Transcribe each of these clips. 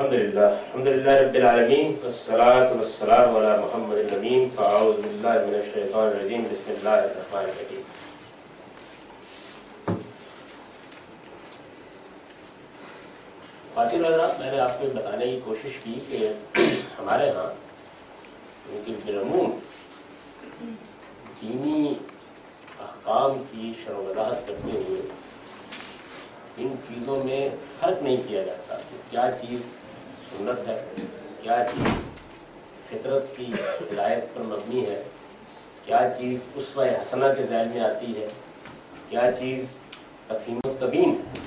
अल्हम्दुलिल्लाह रब्बिल आलमीन वस्सलातु वस्सलामु अला मुहम्मदिन नबीन फ़अऊज़ु बिल्लाहि मिनश शैतानिर रजीम बिस्मिल्लाहिर रहमानिर रहीम। ख़वातीन व हज़रात, मैंने आपको बताने की कोशिश की कि हमारे यहाँ उनकी बिलअमूम दीनी अहकाम की शरह वज़ाहत करते हुए इन चीज़ों में फ़र्क नहीं किया जाता कि क्या चीज़ सुन्नत है, क्या चीज़ फितरत की हिदायत पर मबनी है, क्या चीज़ उसवा हसना के ज़ैल में आती है, क्या चीज़ तफ़हीम तबीन है।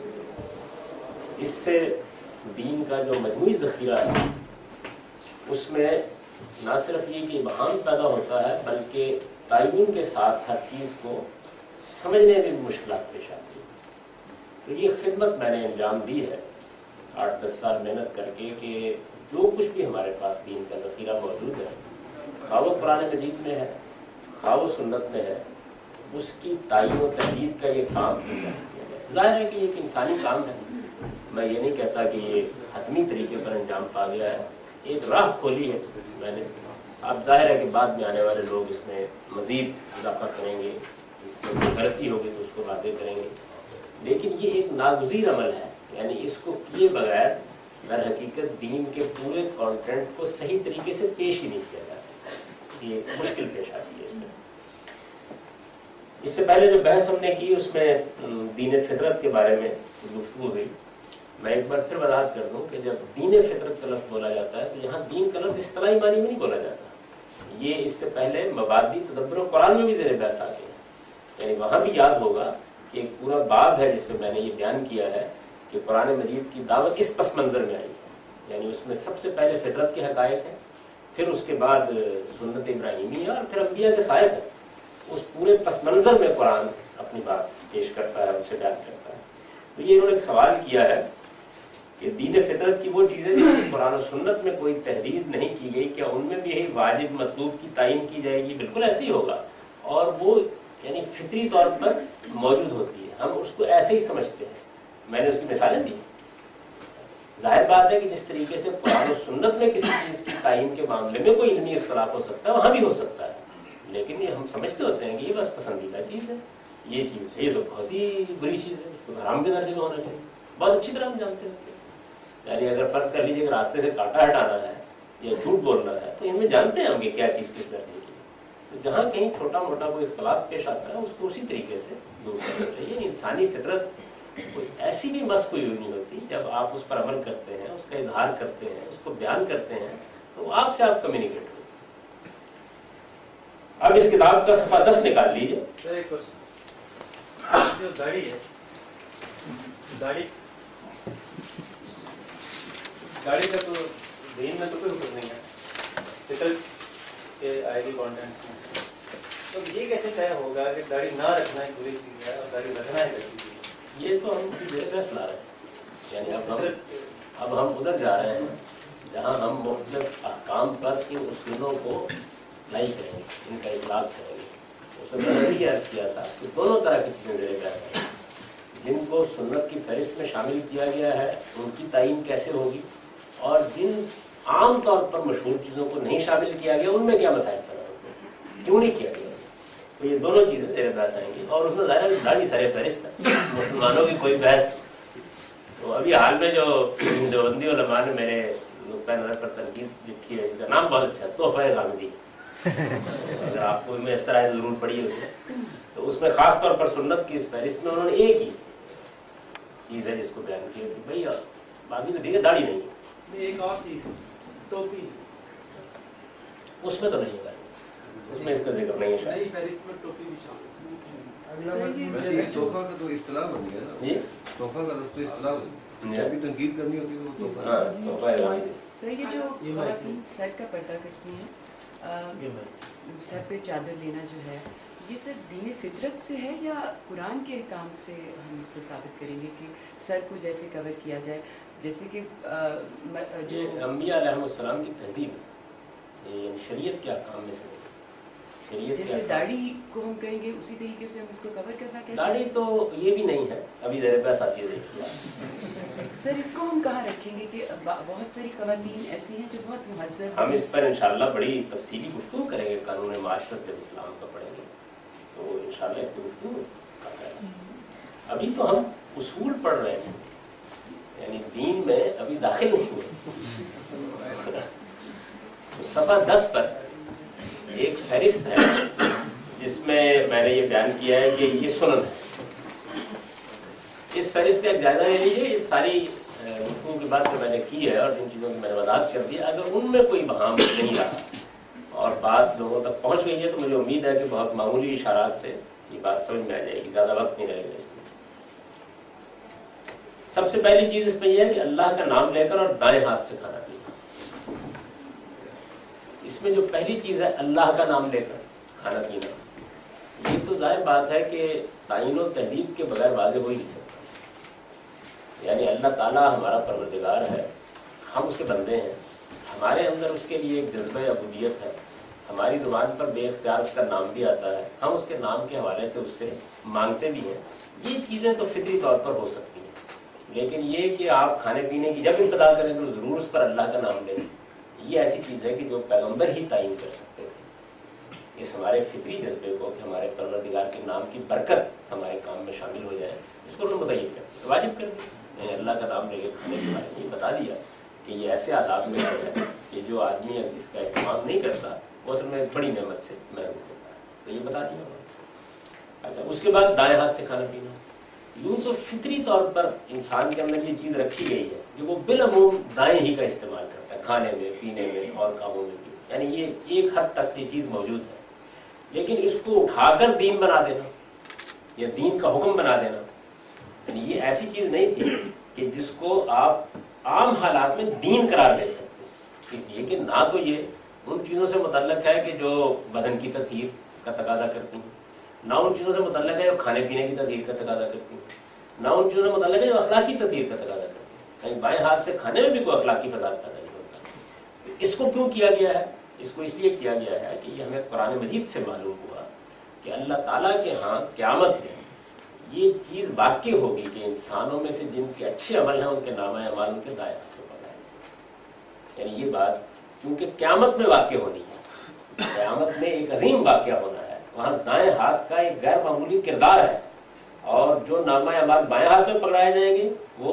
इससे दीन का जो मजमूई ज़ख़ीरा है उसमें ना सिर्फ ये कि इबहाम पैदा होता है बल्कि ताय्युन के साथ हर चीज़ को समझने में भी मुश्किलात पेश आती है। तो ये खिदमत मैंने अंजाम दी है 8-10 साल मेहनत करके कि जो कुछ भी हमारे पास दीन का ज़ख़ीरा मौजूद है, खा वो कुरान मजीद में है, खा वो सुन्नत में है, उसकी तायीन व तहदीद का ये काम किया जाए। ज़ाहिर है कि एक इंसानी काम है, मैं ये नहीं कहता कि ये हतमी तरीके पर अंजाम पा गया है, एक राह खोली है मैंने। अब ज़ाहिर है कि बाद में आने वाले लोग इसमें मज़ीद इजाफा करेंगे, इसमें कोई गलती होगी तो उसको वाज़ेह करेंगे, लेकिन ये एक नागुज़ीर अमल है। यानी इसको किए बगैर दर हकीकत दीन के पूरे कंटेंट को सही तरीके से पेश ही नहीं किया जा सकता। ये मुश्किल पेश आती है इसमें। इससे पहले जो बहस हमने की उसमें दीन फितरत के बारे में गुफ्तगू हुई। मैं एक बार फिर वज़ाहत कर दूं कि जब दीन फितरत का लफ्ज़ बोला जाता है तो यहाँ दीन का लफ्ज़ इस्तिलाही मानी में नहीं बोला जाता। ये इससे पहले मबादी तदब्बुर कुरान में भी ज़ेर बहस आते हैं। यानी वहाँ भी याद होगा कि एक पूरा बाब है जिसमें मैंने ये बयान किया है कि कुरान मजीद की दावत इस पस मंज़र में आई है। यानी उसमें सबसे पहले फितरत के हक़ाइक़ हैं, फिर उसके बाद सुन्नत इब्राहीमी है और फिर अंबिया के साइफ़ है। उस पूरे पस मंज़र में कुरान अपनी बात पेश करता है, उसे बयान करता है। तो ये इन्होंने एक सवाल किया है कि दीन फितरत की वो चीज़ें जिनकी कुरान और सुन्नत में कोई तहदीद नहीं की गई, क्या उनमें भी यही वाजिब मतलूब की तायीन की जाएगी? बिल्कुल ऐसे ही होगा, और वो यानी फितरी तौर पर मौजूद होती है, हम उसको ऐसे ही समझते हैं। मैंने उसकी मिसालें दी। जाहिर बात है कि जिस तरीके से कुरान और सुन्नत में किसी चीज़ की तायीन के मामले में कोई इल्मी इख्तिलाफ हो सकता है, वहाँ भी हो सकता है, लेकिन ये हम समझते होते हैं कि ये बस पसंदीदा चीज़ है, ये चीज़ है, ये तो बहुत ही बुरी चीज़ है, इसको हराम के दर्जे में होना चाहिए। बहुत अच्छी तरह हम जानते होते हैं। यानी अगर फ़र्ज़ कर लीजिए कि रास्ते से कांटा हटाना है या झूठ बोलना है तो इनमें जानते हैं हम कि क्या चीज़ किस दर्जे की। तो जहाँ कहीं छोटा मोटा कोई इख्तिलाफ पेश आता है उसको उसी तरीके से दूर करना चाहिए। इंसानी फितरत कोई ऐसी भी मस्क हुई नहीं होती, जब आप उस पर अमल करते हैं, उसका इजहार करते हैं, उसको बयान करते हैं, तो आपसे आप कम्युनिकेट होते हैं। अब इस किताब का सफ़ा 10 निकाल लीजिए। जो दाढ़ी है, दाढ़ी का तो दीन में तो कोई हुक्म नहीं है, फितरत के आएगी कॉन्टेंट में। तो ये कैसे तय होगा कि दाढ़ी ना रखना ही बुरी चीज़ है और दाढ़ी रखना ही अच्छी चीज़ है? ये तो हम बहस ला रहे हैं। यानी अब हम उधर जा रहे हैं जहाँ हम मुख्तलिफ अहकाम पर इन उसूलों को नहीं करेंगे, इनका इतलाक़ करेंगे। उसमें मैंने भी अर्ज़ किया था कि दोनों तरह की चीज़ें ज़ेर बहस हैं। जिनको सुन्नत की फहरिस्त में शामिल किया गया है उनकी तायीन कैसे होगी, और जिन आम तौर पर मशहूर चीज़ों को नहीं शामिल किया गया उनमें क्या मसाइल पैदा होते हैं, क्यों नहीं किया गया। तो ये दोनों चीज़ें ज़ेर बहस आएंगी, और उसमें ज़ाहिर दाढ़ी सारे फहरिस्त है, मुसलमानों की कोई बहस। तो अभी हाल में जो देवबंदी उलमा ने मेरे नुक्ता नज़र पर तनकीद लिखी है, इसका नाम बहुत अच्छा है, तोहफ़ा गांधी। अगर आपको में इस तरह ज़रूर पड़ी है उसे, तो उसमें ख़ास तौर पर सुन्नत की इस फहरिस्त में उन्होंने एक ही चीज़ है जिसको बयान किया कि भैया बाकी तो ठीक है, दाढ़ी नहीं है। एक और चीज़ टोपी, उसमें तो नहीं है, उसमें इसका जिक्र नहीं है। नई फहरिस्त में टोपी भी शामिल। वैसे ये तोहफा का तो इस्तिलाह बन गया ना, जी तोहफा का तो इस्तिलाह बन गया। अभी तनकीद करनी होती है तो तोहफा। हाँ, तोहफ़ा है। सर ये जो ख़वातीन सर का पर्दा करती हैं, सर पे चादर लेना जो है, ये सर दीन फितरत से है या कुरान के अहकाम से हम इसको साबित करेंगे कि सर को जैसे कवर किया जाए, जैसे कि जो अंबिया अलैहिस्सलाम की तहज़ीब है, ये शरीयत के अहकाम में से शरीयत जैसे दाढ़ी को हम कहेंगे उसी तरीके से हम इसको कवर करना कैसे? दाढ़ी तो ये भी नहीं है, अभी मेरे पास आती है, देखिए सर इसको हम कहाँ रखेंगे कि बहुत सारी खवातीन ऐसी हैं जो बहुत मुहज़्ज़ब, हम इस पर इंशाल्लाह बड़ी तफसीली गुफ्तगू करेंगे, कानून माशरत जब इस्लाम का पढ़ेंगे तो इंशाल्लाह इसकी गुफ्तगू करेंगे। अभी तो हम उसूल पढ़ रहे हैं, यानी दीन में अभी दाखिल नहीं हुए। तो सफ़ा 10 पर एक फहरिस्त है जिसमें मैंने ये बयान किया है कि ये सुनन है। इस फहरिस्त का एक जायजा ले लीजिए। इस सारी गुफ्तगू की बात जो मैंने की है और जिन चीज़ों की मैंने वजाहत कर दी, अगर उनमें कोई बहाम नहीं रहा और बात लोगों तक पहुंच गई है तो मुझे उम्मीद है कि बहुत मामूली इशारात से ये बात समझ में आ जाएगी, ज़्यादा वक्त नहीं रहेगा इसमें। सबसे पहली चीज़ इसमें यह है कि अल्लाह का नाम लेकर और दाएं हाथ से खाना पीना। इसमें जो पहली चीज़ है अल्लाह का नाम लेकर खाना पीना, ये तो जाहिर बात है कि तायीन और तहदीद के बगैर वाज़ेह हो ही नहीं सकता। यानी अल्लाह ताला हमारा परवरदिगार है, हम उसके बंदे हैं, हमारे अंदर उसके लिए एक जज्बा अबूदियत है, हमारी ज़ुबान पर बेख्तियार उसका नाम भी आता है, हम उसके नाम के हवाले से उससे मांगते भी हैं। ये चीज़ें तो फितरी तौर पर हो सकती हैं, लेकिन ये कि आप खाने पीने की जब इब्तिदा करें तो ज़रूर उस पर अल्लाह का नाम लें, ये ऐसी चीज़ है कि जो पैगंबर ही तायीन कर सकते थे। इस हमारे फितरी जज्बे को कि हमारे परवरदिगार के नाम की बरकत हमारे काम में शामिल हो जाए, इसको उन्होंने मुतय्यन कर दिया, वाजिब कर दिया। अल्लाह का नाम लेके खाने के बारे में बता दिया कि ये ऐसे आदाब में है कि जो आदमी इसका इस्तेमाल नहीं करता वो असल में बड़ी नेमत से महरूम होता है, तो ये बता दिया। अच्छा, उसके बाद दाएं हाथ से खाना पीना। यूँ तो फितरी तौर पर इंसान के अंदर ये चीज़ रखी गई है कि वो बिलअमूम दाएं ही का इस्तेमाल करता है, खाने में, पीने में और कामों में भी, यानी ये एक हद तक ये चीज़ मौजूद है। लेकिन इसको उठाकर दीन बना देना या दीन का हुक्म बना देना, यानी ये ऐसी चीज़ नहीं थी कि जिसको आप आम हालात में दीन करार दे सकते, इसलिए कि ना तो ये उन चीज़ों से मुतल्लक है कि जो बदन की तत्हीर का तकाजा करती हैं, ना उन चीज़ों से मुतल्लक है जो खाने पीने की तत्हीर का तकाजा करती हैं, ना उन चीज़ों से मुतल्लक है जो अखलाकी तत्हीर का तकाजा करती हैं। बाएं हाथ से खाने में भी कोई अखलाकी फसाद पैदा नहीं होता। तो इसको क्यों किया गया है? इसको इसलिए किया गया है कि ये हमें कुरान मजीद से मालूम हुआ कि अल्लाह ताला के यहाँ क़यामत में ये चीज़ वाक़ई होगी कि इंसानों में से जिनके अच्छे अमल हैं उनके नामा अमाल उनके दाएं हाथ में पड़ा है। यानी ये बात क्योंकि क़यामत में वाक़ई होनी है, क़यामत में एक अजीम वाक़या होना है, वहाँ दाएं हाथ का एक गैर मामूली किरदार है, और जो नामा अमाल बाएं हाथ में पकड़ाए जाएंगे वो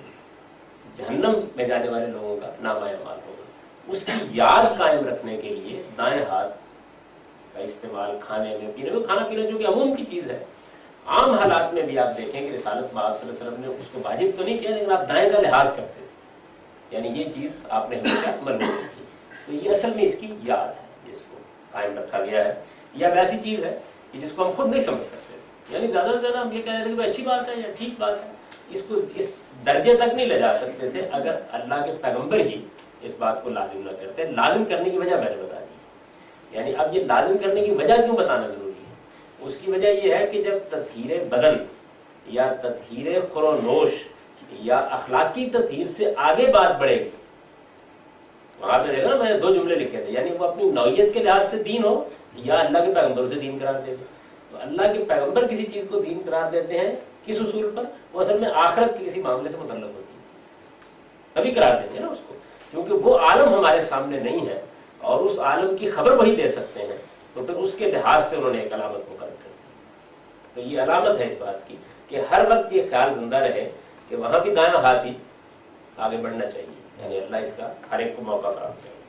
जहन्नम में जाने वाले लोगों का नामा अमाल होगा। उसकी याद कायम रखने के लिए दाएं हाथ का इस्तेमाल खाने में, पीने में, खाना पीना जो कि अमूम की चीज़ है, आम हालात में भी आप देखें कि रिसालत में आप सल्लल्लाहु अलैहि वसल्लम ने उसको वाजिब तो नहीं किया, लेकिन आप दाएं का लिहाज करते थे, यानी ये चीज़ आपने हमेशा मलूम की। तो ये असल में इसकी याद है जिसको कायम रखा गया है। यह वैसी चीज़ है कि जिसको हम खुद नहीं समझ सकते, यानी ज़्यादा से ज़्यादा हम ये कह रहे थे कि अच्छी बात है या ठीक बात है, इसको इस दर्जे तक नहीं ले जा सकते थे अगर अल्लाह के पैगम्बर ही इस बात को लाजिम न करते। लाजिम करने की वजह मैंने बता दी, यानी अब ये लाजिम करने की वजह क्यों बताना जरूरी है? उसकी वजह यह है कि जब तत्हीर बदन या तत्हीर खुरोनोश या अखलाकी तत्हीर से आगे बात बढ़ेगी, वहां पे देखा ना मैंने 2 जुमले लिखे थे, यानी वो अपनी नौयत के लिहाज से दीन हो या अल्लाह के पैगम्बर से दीन करार दे दे। तो अल्लाह के पैगम्बर किसी चीज को दीन करार देते हैं किस उसूल पर? वो असल में आखिरत के किसी मामले से मुतल्लक होती है चीज, तभी करार देते हैं ना उसको, क्योंकि वो आलम हमारे सामने नहीं है और उस आलम की खबर वही दे सकते हैं, तो फिर उसके लिहाज से उन्होंने एक अलामत मुकर्रर कर दी। तो ये अलामत है इस बात की कि हर वक्त ये ख्याल जिंदा रहे कि वहां भी दायां हाथ ही आगे बढ़ना चाहिए, यानी अल्लाह इसका हर एक को मौका प्राप्त करे।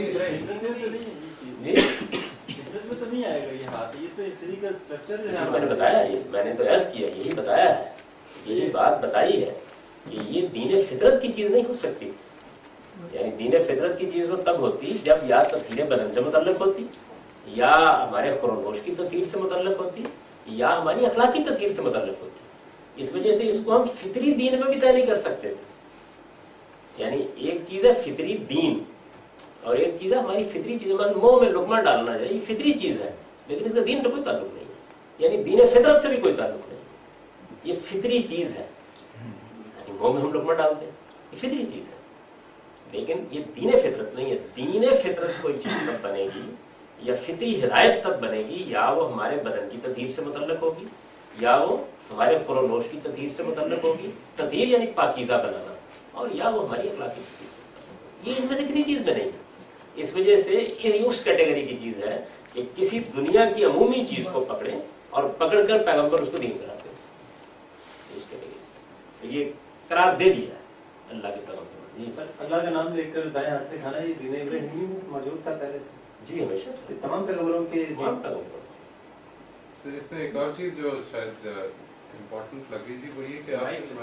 मैंने बताया, ये मैंने तो अर्ज किया, यही बताया है, यही बात बताई है कि ये दीन फितरत की चीज नहीं हो सकती। यानी दीन फितरत की चीज तो तब होती जब या तत्हीर बदन से मुतल्लक होती, या हमारे खुरोनोश की तत्हीर से मुतल्लक होती, या हमारी अखलाकी तत्हीर से मुतल्लक होती। इस वजह से इसको हम फितरी दीन में भी तय नहीं कर सकते थे। यानी एक चीज है फितरी दीन और एक चीज है हमारी फितरी चीज, मुंह में लुकमा डालना चाहिए, ये फितरी चीज है, लेकिन इसका दीन से कोई ताल्लुक नहीं है, यानी दीन फितरत से भी कोई ताल्लुक नहीं, ये फितरी चीज है। मुंह में हम लुकमा डालते हैं, ये फितरी चीज है, लेकिन ये दीन फितरत नहीं है। दीन फितरत कोई चीज तब बनेगी یا فطری ہدایت تب بنے گی یا وہ ہمارے بدن کی تطہیر سے متعلق ہوگی یا وہ ہمارے خور و نوش کی تطہیر سے متعلق ہوگی. تطہیر یعنی پاکیزہ بنانا, اور یا وہ ہماری اخلاقی تطہیر سے متعلق ہوگی. یہ ان میں سے کسی چیز میں نہیں ہے. اس وجہ سے یہ اس کیٹیگری کی چیز ہے کہ کسی دنیا کی عمومی چیز کو پکڑیں اور پکڑ کر پیغمبر اس کو دین کراتے ہیں. اس کیٹیگری یہ قرار دے دیا ہے اللہ کے پیغمبر. جی اللہ کا نام لے کر دائیں ہاتھ سے کھانا یہ دین ابراہیمی میں موجود تھا پہلے سے. جی ہمیشہ سے تمام پیغمبروں کے تمام پیغمبر. اس میں ایک اور چیز جو شاید امپورٹنٹ لگ رہی تھی وہ یہ کہ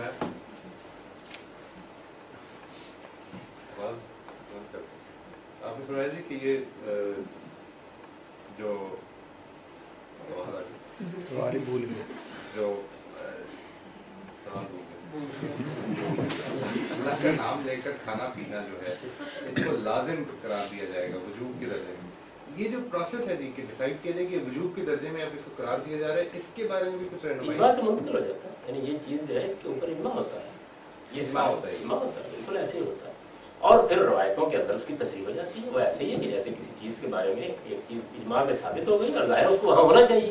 آپ نے فرمایا جی کہ یہ جو سوال بھول گئے جو سوال بھول گئے اللہ کا نام لے کر کھانا پینا جو ہے اس کو لازم قرار دیا جائے گا وجوب کے درجے میں. یہ جو پروسیس ہے جی کہ ڈیسائیڈ کیا جائے کہ وجوب کے درجے میں اب اس کو قرار دیا جا رہا ہے, اس کے بارے میں بھی کچھ رہنمائی اجماع سے منتقل ہو جاتا ہے. یعنی یہ چیز جو ہے اس کے اوپر اجماع ہوتا ہے. یہ اجماع ہوتا ہے بالکل ایسے ہی ہوتا ہے. اور پھر روایتوں کے اندر اس کی تصریح ہو جاتی ہے. وہ ایسے ہی ہے کہ جیسے کسی چیز کے بارے میں ایک چیز اجماع میں ثابت ہو گئی اور ظاہر اس کو وہاں ہونا چاہیے.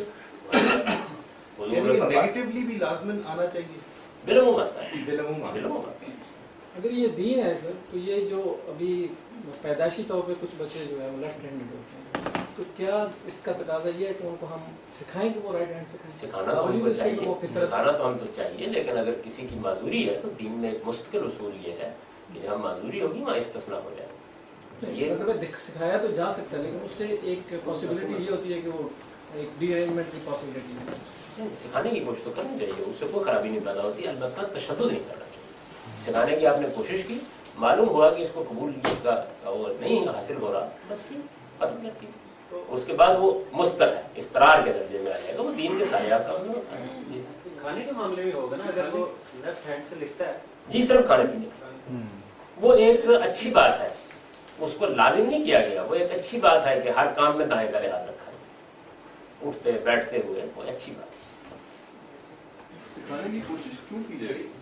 نیگیٹولی بھی لازماً آنا چاہیے, بالعموم آتا ہے. بالعموم آتا ہے. اگر یہ دین ہے سر تو یہ جو ابھی پیدائشی طور پہ کچھ بچے جو ہے وہ لیفٹ ہینڈڈ ہوتے ہیں, تو کیا اس کا تقاضا یہ ہے کہ ان کو ہم سکھائیں کہ وہ رائٹ ہینڈ سکھائیں؟ سکھانا تو ہم کو چاہیے, سکھانا تو ہم تو چاہیے, لیکن اگر کسی کی معذوری ہے تو دین میں ایک مستقل اصول یہ ہے کہ جہاں معذوری ہوگی وہاں استثناء ہو جائے. یہ مطلب سکھایا تو جا سکتا ہے, لیکن اس سے ایک پاسبلٹی یہ ہوتی ہے کہ وہ ایک ڈی ارینجمنٹ کی پاسبلٹی ہے. سکھانے کی کوشش تو کرنی چاہیے, اس سے کوئی خرابی نہیں پیدا ہوتی. البتہ تشدد نہیں کرنا چاہیے. سکھانے کی آپ نے کوشش کی, معلوم ہوا کہ اس کو قبولیت کا وہ نہیں حاصل ہو رہا, بس کی ختم کرتی. اس کے بعد وہ مستر ہے, استرار کے درجے میں آ جائے گا, وہ دین کے سایہ کا ہوتا ہے. کھانے کے معاملے میں ہوگا نا, اگر وہ لیفٹ ہینڈ سے لکھتا ہے جی صرف کھانے پینے کا, وہ ایک اچھی بات ہے, اس کو لازم نہیں کیا گیا. وہ ایک اچھی بات ہے کہ ہر کام میں دائیں کا لحاظ رکھا ہے, اٹھتے بیٹھتے ہوئے, وہ اچھی بات ہے. سکھانے کی کوشش کیوں کی جائے گی؟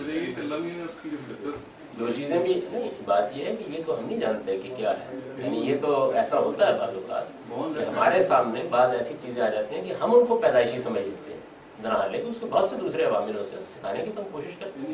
جو چیزیں بھی نہیں, بات یہ ہے کہ یہ تو ہم نہیں جانتے کہ کیا ہے. یعنی یہ تو ایسا ہوتا ہے بعض اوقات کہ ہمارے سامنے بعض ایسی چیزیں آ جاتی ہیں کہ ہم ان کو پیدائشی سمجھ لیتے ہیں, درحال لیکن اس کے بہت سے دوسرے عوامل ہوتے ہیں. سکھانے کی تو ہم کوشش کرتے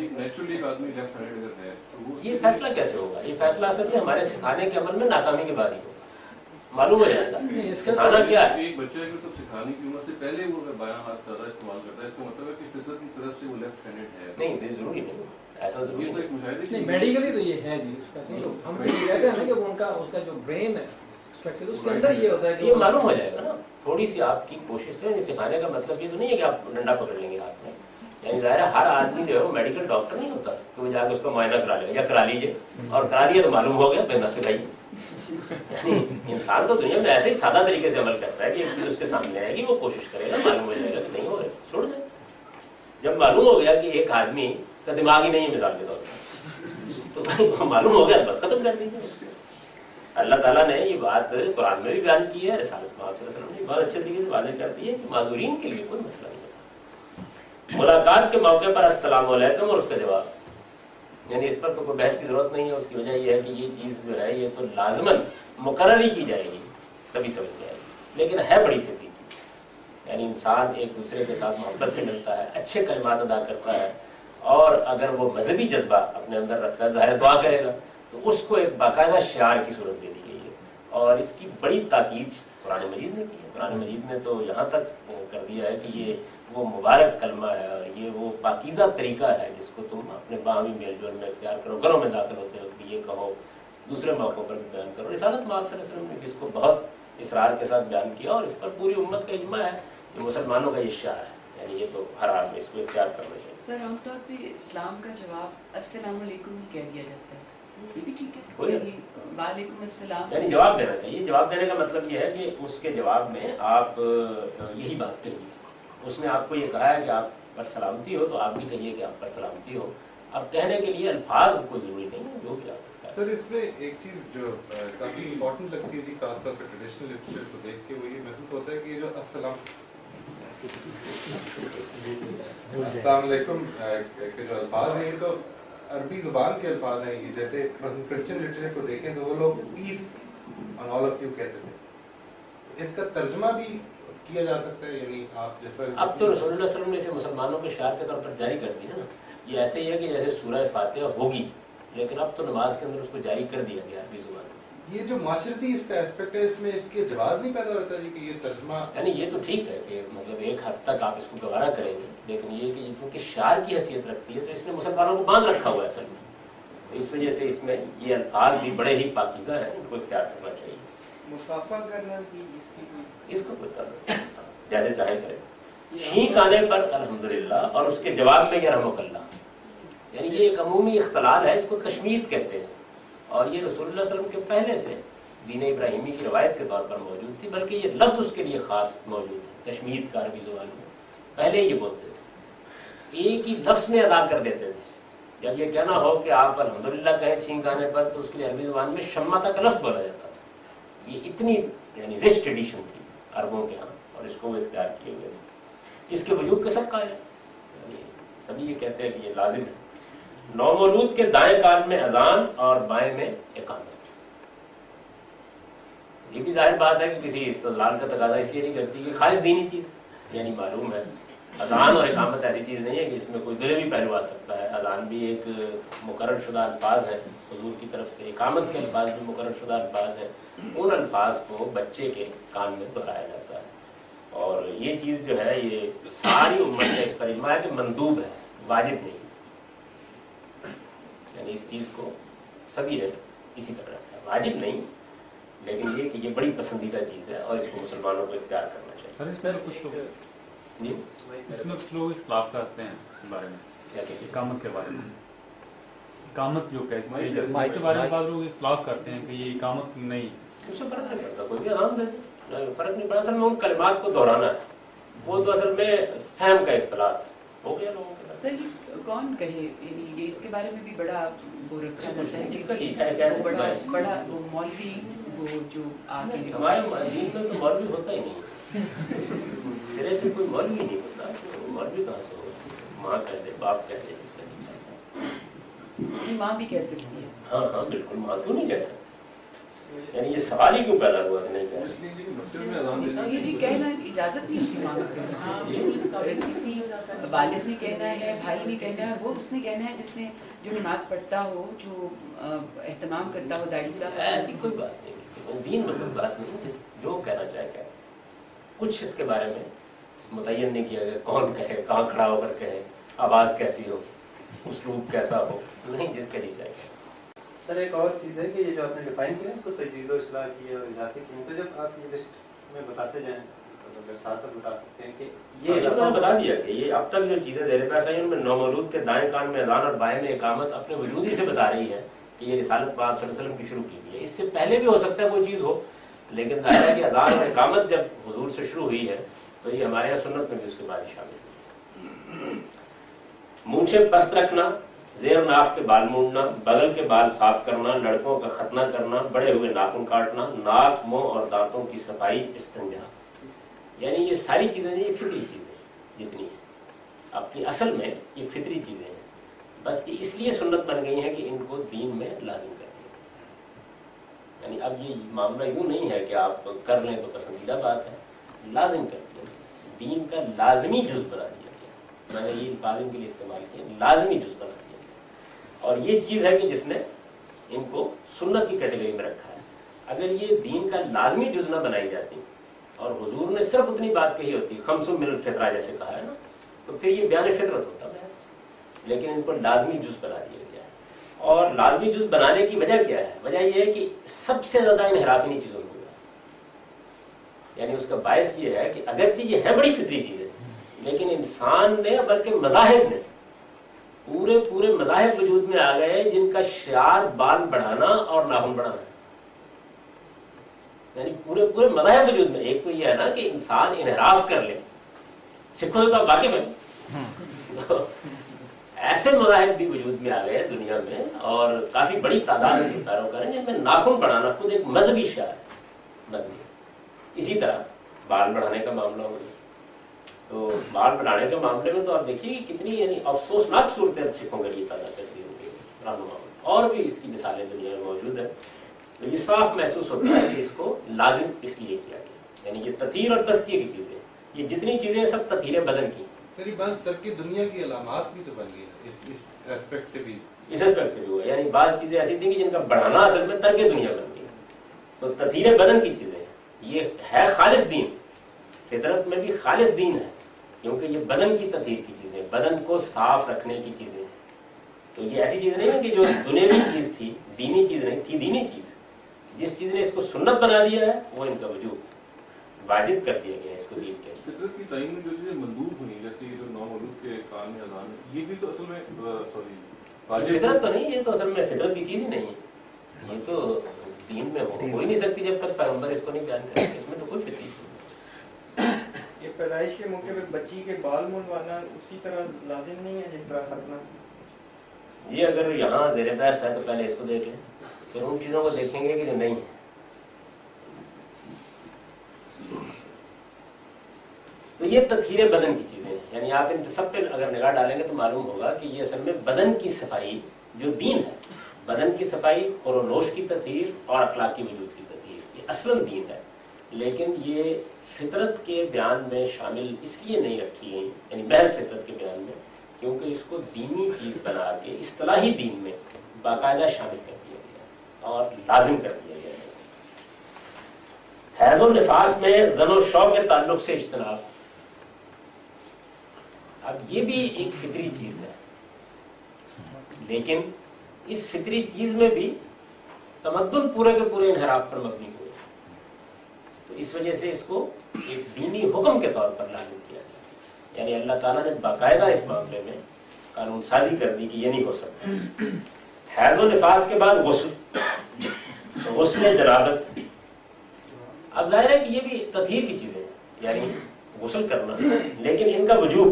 ہیں. یہ فیصلہ کیسے ہوگا؟ یہ فیصلہ اصل میں ہمارے سکھانے کے عمل میں ناکامی کے بعد ہی ہوگا, معلوم ہو جائے گا سکھانا کیا ہے. ایک بچے کو تو سکھانے کی عمر سے پہلے وہ بایاں ہاتھ زیادہ استعمال کرتا ہے, اس کا مطلب ہے کہ فطرت کی طرف سے وہ لیفٹ ہینڈڈ ہے. نہیں ضروری نہیں, ایسا ضروری یہ تو ایک مشاہدے نہیں, میڈیکلی تو یہ ہے جی. اس کا ہم یہ کہتے ہیں نا کہ ان کا اس کا جو برین ہے اسٹرکچر, اس کے اندر یہ ہوتا ہے کہ یہ معلوم ہو جائے گا نا. تھوڑی سی آپ کی کوشش ہے. سکھانے کا مطلب یہ تو نہیں ہے کہ آپ ڈنڈا پکڑ لیں گے ہاتھ میں. یعنی ظاہر ہے ہر آدمی جو ہے وہ میڈیکل ڈاکٹر نہیں ہوتا کہ وہ جا کے اس کا معائنہ کرا لے گا, یا کرا لیجیے اور کرا لیا تو معلوم ہو گیا, پھر نہ سکھائیے. یعنی انسان تو دنیا میں ایسے ہی سادہ طریقے سے عمل کرتا ہے کہ ایک چیز اس کے سامنے آئے گی, وہ کوشش کرے گا, معلوم ہو جائے گا کہ نہیں ہو رہا, چھوڑ دیں. جب معلوم ہو گیا کہ ایک آدمی کا دماغ ہی نہیں ہے مثال کے طور پر, تو معلوم ہو گیا بس ختم کر دیجیے. اللہ تعالیٰ نے یہ بات قرآن میں بھی بیان کی ہے, رسالت میں آپ صلی اللہ علیہ وسلم نے بہت اچھے طریقے سے واضح کر دی ہے کہ معذورین کے لیے کوئی مسئلہ نہیں. ملاقات کے موقع پر السلام علیکم اور اس کا جواب, یعنی اس پر تو کوئی بحث کی ضرورت نہیں ہے. اس کی وجہ یہ ہے کہ یہ چیز جو ہے یہ تو لازماً مقرر ہی کی جائے گی, تبھی سمجھ میں آئے گی. لیکن ہے بڑی فطری چیز, یعنی انسان ایک دوسرے کے ساتھ محبت سے ملتا ہے, اچھے کلمات ادا کرتا ہے, اور اگر وہ مذہبی جذبہ اپنے اندر رکھتا ہے, ظاہر دعا کرے گا, تو اس کو ایک باقاعدہ شعار کی صورت دے دی گئی ہے. اور اس کی بڑی تاکید قرآن مجید نے کی ہے. قرآن مجید نے تو یہاں تک کر دیا ہے کہ یہ وہ مبارک کلمہ ہے, اور یہ وہ پاکیزہ طریقہ ہے جس کو تم اپنے باہمی میل جول میں اختیار کرو. گھروں میں داخل ہوتے ہو کہ یہ کہو, دوسرے موقعوں پر بھی بیان کرو. رسالت میں آپ صلی اللہ علیہ وسلم نے اس کو بہت اصرار کے ساتھ بیان کیا, اور اس پر پوری امت کا اجماع ہے کہ مسلمانوں کا یہ شعار ہے. یعنی یہ تو ہر آدمی اس کو اختیار کرنا چاہیے. سر عام طور پہ اسلام کا جواب السلام علیکم ہی کہہ دیا جاتا ہے, یہ بھی ٹھیک ہے, وعلیکم السلام, یعنی جواب دینا چاہیے. جواب دینے کا مطلب یہ ہے کہ اس کے جواب میں آپ یہی بات کہیے. اس نے آپ کو یہ کہا ہے کہ آپ پر سلامتی ہو, تو آپ بھی کہیے کہ آپ پر سلامتی ہو. اب کہنے کے لیے الفاظ کوئی ضروری نہیں ہے, جو بھی آپ. سر اس میں ایک چیز جو کافی امپورٹنٹ لگتی ہے جی, خاص طور پہ ٹریڈیشنل لٹریچر کو دیکھ کے, وہ یہ محسوس ہوتا ہے کہ جو السلام علیکم کے جو الفاظ ہیں یہ تو عربی زبان کے الفاظ ہیں. یہ جیسے کرسچن لٹریچر کو دیکھیں تو وہ لوگ پیس آن آل آف یو کہتے تھے, اس کا ترجمہ بھی کیا جا سکتا ہے؟ یعنی آپ جیسا اب تو رسول اللہ صلی اللہ علیہ وسلم نے اسے مسلمانوں کے شعار کے طور پر جاری کر دی ہے نا. یہ ایسے ہی ہے کہ جیسے سورہ فاتحہ ہوگی، لیکن اب تو نماز کے اندر اس کو جاری کر دیا گیا عربی زبان میں. یہ جو معاشرتی اس کا اسپیکٹ ہے، اس میں اس کے جواز نہیں پیدا ہوتا جی کہ یہ ترجمہ، یعنی یہ تو ٹھیک ہے کہ مطلب ایک حد تک آپ اس کو گوارا کریں گے، لیکن یہ کہ کیونکہ شعار کی حیثیت رکھتی ہے تو اس نے مسلمانوں کو باندھ رکھا ہوا ہے اصل میں. تو اس وجہ سے اس میں یہ الفاظ بھی بڑے ہی پاکیزہ ہیں، ان کو اختیار کرنا چاہیے. مسافہ کرنا کی اس کو کوئی جیسے چاہے کرے. چھینک آنے پر الحمدللہ اور اس کے جواب میں یرحمک اللہ، یعنی یہ ایک عمومی اختلال ہے، اس کو تشمید کہتے ہیں. اور یہ رسول اللہ صلی اللہ علیہ وسلم کے پہلے سے دین ابراہیمی کی روایت کے طور پر موجود تھی، بلکہ یہ لفظ اس کے لیے خاص موجود ہے. تشمید کا عربی زبان میں پہلے یہ بولتے تھے، ایک ہی لفظ میں ادا کر دیتے تھے. جب یہ کہنا ہو کہ آپ الحمدللہ کہیں چھینک آنے پر، تو اس کے لیے عربی زبان میں شماتہ کا لفظ بولا جاتا تھا. یہ اتنی یعنی رچ ٹریڈیشن تھی عربوں کے ہاں، اور اس کو وہ اختیار کیے ہوئے تھے. اس کے وجوب کا سب کا ہے، یعنی سبھی یہ کہتے ہیں کہ یہ لازم ہے. نومولود کے دائیں کان میں اذان اور بائیں میں اقامت. یہ بھی ظاہر بات ہے کہ کسی استدلال کا تقاضا اس لیے نہیں کرتی کہ خالص دینی چیز، یعنی معلوم ہے اذان اور اقامت ایسی چیز نہیں ہے کہ اس میں کوئی دنیوی پہلو آ سکتا ہے. اذان بھی ایک مقرر شدہ الفاظ ہے حضور کی طرف سے، اقامت کے الفاظ بھی مقرر شدہ الفاظ ہیں. ان الفاظ کو بچے کے کان میں دہرایا جاتا ہے. اور یہ چیز جو ہے یہ ساری امت کا اس پر اجماع ہے کہ مندوب ہے، واجب نہیں. یعنی اس چیز کو سبھی نے اسی طرح رکھا ہے، واجب نہیں، لیکن یہ کہ یہ بڑی پسندیدہ چیز ہے اور اس کو مسلمانوں کو اختیار کرنا چاہیے. سر اس میں کچھ لوگ جی اس میں کچھ لوگ اختلاف کرتے ہیں اس بارے میں، کیا کہتے ہیں؟ اقامت کے بارے میں. اقامت جو کہتے ہیں اس کے بارے میں بعض لوگ اختلاف کرتے ہیں کہ یہ اقامت نہیں، اس سے فرق نہیں پڑتا، کوئی بھی آرام دے دے، فرق نہیں پڑتا. اصل میں ان کلمات کو دہرانا ہے، وہ تو اصل میں فہم کا اختلاف ہے. ہو گیا لوگوں کے سر یہ کون کہے، یعنی یہ اس کے بارے میں بھی بڑا وہ رکھا جاتا ہے اس کا کہ پیچھا ہے کیا ہے؟ بڑا وہ مولوی وہ جو آگے ہمارے دین میں تو مولوی ہوتا ہی نہیں، سرے سے کوئی مولوی نہیں ہوتا. مولوی کہاں سے ہوگا؟ ماں کہہ دے، باپ کہہ دے، جس کا نہیں. ماں بھی کہہ سکتی ہے. ہاں ہاں بالکل، ماں کیوں نہیں کہہ سکتی؟ یعنی یہ سوال ہی کیوں پیدا ہوا کہ نہیں کہہ سکتی؟ یہ بھی کہنا اجازت نہیں ہوتی ماں کو. کسی والد نے کہنا ہے، بھائی نے کہنا ہے، وہ اس نے کہنا ہے جس نے جو نماز پڑھتا ہو، جو اہتمام کرتا ہو داڑھی کا. ایسی کوئی بات نہیں، دین میں کوئی بات نہیں، جو کہنا چاہے کہ کچھ اس کے بارے میں متعین نہیں کیا گیا کون کہے، کہاں کھڑا ہو کر کہے، آواز کیسی ہو، اسلوب کیسا ہو، نہیں، جس کے لیے چاہیے. سر ایک اور چیز ہے کہ یہ جو آپ نے ڈیفائن کیا اس کو تجدید و اصلاح کی اور اضافے کی، تو جب آپ یہ لسٹ میں بتاتے جائیں اگر ساتھ ساتھ بتا سکتے ہیں کہ یہ میں نے بتا دیا کہ یہ اب تک جو چیزیں زیر بحث آئی ان میں نومولود کے دائیں کان میں اذان اور بائیں میں اقامت اپنے وجود ہی سے بتا رہی ہے کہ یہ رسالت پاک صلی اللہ علیہ وسلم کی شروع کی گئی ہے. اس سے پہلے بھی ہو سکتا ہے کوئی چیز ہو، لیکن ظاہر ہے کہ اذان اور اقامت جب حضور سے شروع ہوئی ہے تو یہ ہمارے یہاں سنت میں بھی اس کے بعد شامل ہے. مونچھیں پست رکھنا، زیر ناف کے بال مونڈنا، بغل کے بال صاف کرنا، لڑکوں کا ختنہ کرنا، بڑے ہوئے ناخن کاٹنا، ناک، منہ اور دانتوں کی صفائی، استنجا. یعنی یہ ساری چیزیں یہ فطری چیزیں جتنی ہیں اپنی اصل میں یہ فطری چیزیں ہیں، بس یہ اس لیے سنت بن گئی ہیں کہ ان کو دین میں لازم کر دیا. یعنی اب یہ معاملہ یوں نہیں ہے کہ آپ کر لیں تو پسندیدہ بات ہے، لازم کر دیا، دین کا لازمی جز بنا دیا گیا. میں نے یہ الفاظ کے لیے استعمال کیا، لازمی جز بنا دیا گیا. اور یہ چیز ہے کہ جس نے ان کو سنت کی کیٹیگری میں رکھا ہے. اگر یہ دین کا لازمی جز نہ بنائی جاتی اور حضور نے صرف اتنی بات کہی ہوتی، خمس من الفطرہ جیسے کہا ہے نا، تو پھر یہ بیان فطرت ہوتا ہے. لیکن ان کو لازمی جز بنا دیا گیا ہے. اور لازمی جز بنانے کی وجہ کیا ہے؟ وجہ یہ ہے کہ سب سے زیادہ انحراف انہی چیزوں میں ہوا. یعنی اس کا باعث یہ ہے کہ اگرچہ یہ ہے بڑی فطری چیزیں، لیکن انسان نے بلکہ مذاہب نے پورے مذاہب وجود میں آ گئے جن کا شعار بال بڑھانا اور ناخن بڑھانا ہے. یعنی پورے مذاہب وجود میں. ایک تو یہ ہے نا کہ انسان انحراف کر لے، سکھوں سے تو آپ واقف ہیں، ایسے مذاہب بھی وجود میں آ گئے دنیا میں اور کافی بڑی تعداد کے پیروکار ہیں جن میں ناخن بڑھانا خود ایک مذہبی شعار بن گیا. اسی طرح بال بڑھانے کا معاملہ ہو، تو بال بڑھانے کے معاملے میں تو آپ دیکھیے کہ کتنی یعنی افسوسناک صورتیں سکھوں کے لیے پیدا کرتی ہوگی رہنما، اور بھی اس کی مثالیں دنیا میں موجود ہیں. تو یہ صاف محسوس ہوتا ہے کہ اس کو لازم اس لیے کیا گیا. यानी ये तथहीर और तज़किये की चीज़ें, ये जितनी चीज़ें सब तथहीर बदन की। मेरी बात तर्क दुनिया की अलामात भी तो बन गई इस एस्पेक्ट से भी, इस एस्पेक्ट से भी हुआ, यानी बाज़ चीज़ें ऐसी थी कि जिनका बढ़ाना असल में तर्क दुनिया बन गई। तो तथहीर बदन की चीज़ें ये है खालिस दीन, फितरत में भी खालिस दीन है, क्योंकि ये बदन की तथहीर की चीज़ें, बदन को साफ रखने की चीज़ें। तो ये ऐसी चीज़ नहीं है कि जो दुनियावी चीज़ थी, दीनी चीज़ नहीं थी, दीनी चीज़ जिस चीज़ ने इसको सुन्नत बना दिया है वो इनका वजूद वाजिब कर दिया गया है इसको दीन के। फितरत की तायीन में जो चीज़ें मंदूब हुई, जैसे ये जो नौमौलूद के कान में अज़ान है, ये भी तो असल में फितरत तो नहीं, ये तो असल में फितरत की चीज़ ही नहीं है, ये तो दीन में हो ही नहीं सकती जब तक पैगंबर इसको नहीं बयान करेंगे, इसमें तो कोई फितरी चीज़ नहीं। ये पैदाइश के मौके पे बच्ची के बाल मुंडवाना उसी तरह लाजिम नहीं है जिस तरह खतना। ये अगर यहाँ ज़ेर बहस है तो पहले इसको देख लें, फिर उन चीज़ों को देखेंगे कि जो नहीं है। तो ये तथहीर बदन की चीज़ें हैं, यानी आप इन सब पे अगर निगाह डालेंगे तो मालूम होगा कि ये असल में बदन की सफाई जो दीन है, बदन की सफाई और नोश की तथहीर और अखलाकी वजूद की तथहीर, ये असलन दीन है। लेकिन ये फितरत के बयान में शामिल इसलिए नहीं रखी गई, यानी महज फितरत के बयान में, क्योंकि इसको दीनी चीज़ बना के इस्तिलाही दीन में बाकायदा शामिल कर दिया गया और लाजिम कर दिया गया है। हैज़ और निफास में ज़नो शौ के ताल्लुक से इज्तनाब, अब ये भी एक फितरी चीज़ है, लेकिन इस फितरी चीज़ में भी तमद्दुन पूरे के पूरे इनहराफ पर मबनी हुए, तो इस वजह से इसको एक दीनी हुक्म के तौर पर लाजिम किया गया। यानी अल्लाह ताला ने बाकायदा इस मामले में कानून साजी कर दी कि ये नहीं हो सकता। हैज़ और निफास के बाद गुस्ल, तो गुस्ल जनाबत, अब जाहिर है कि ये भी तथहीर की चीज़ें हैं, यानी गुस्ल करना, लेकिन इनका वजूब,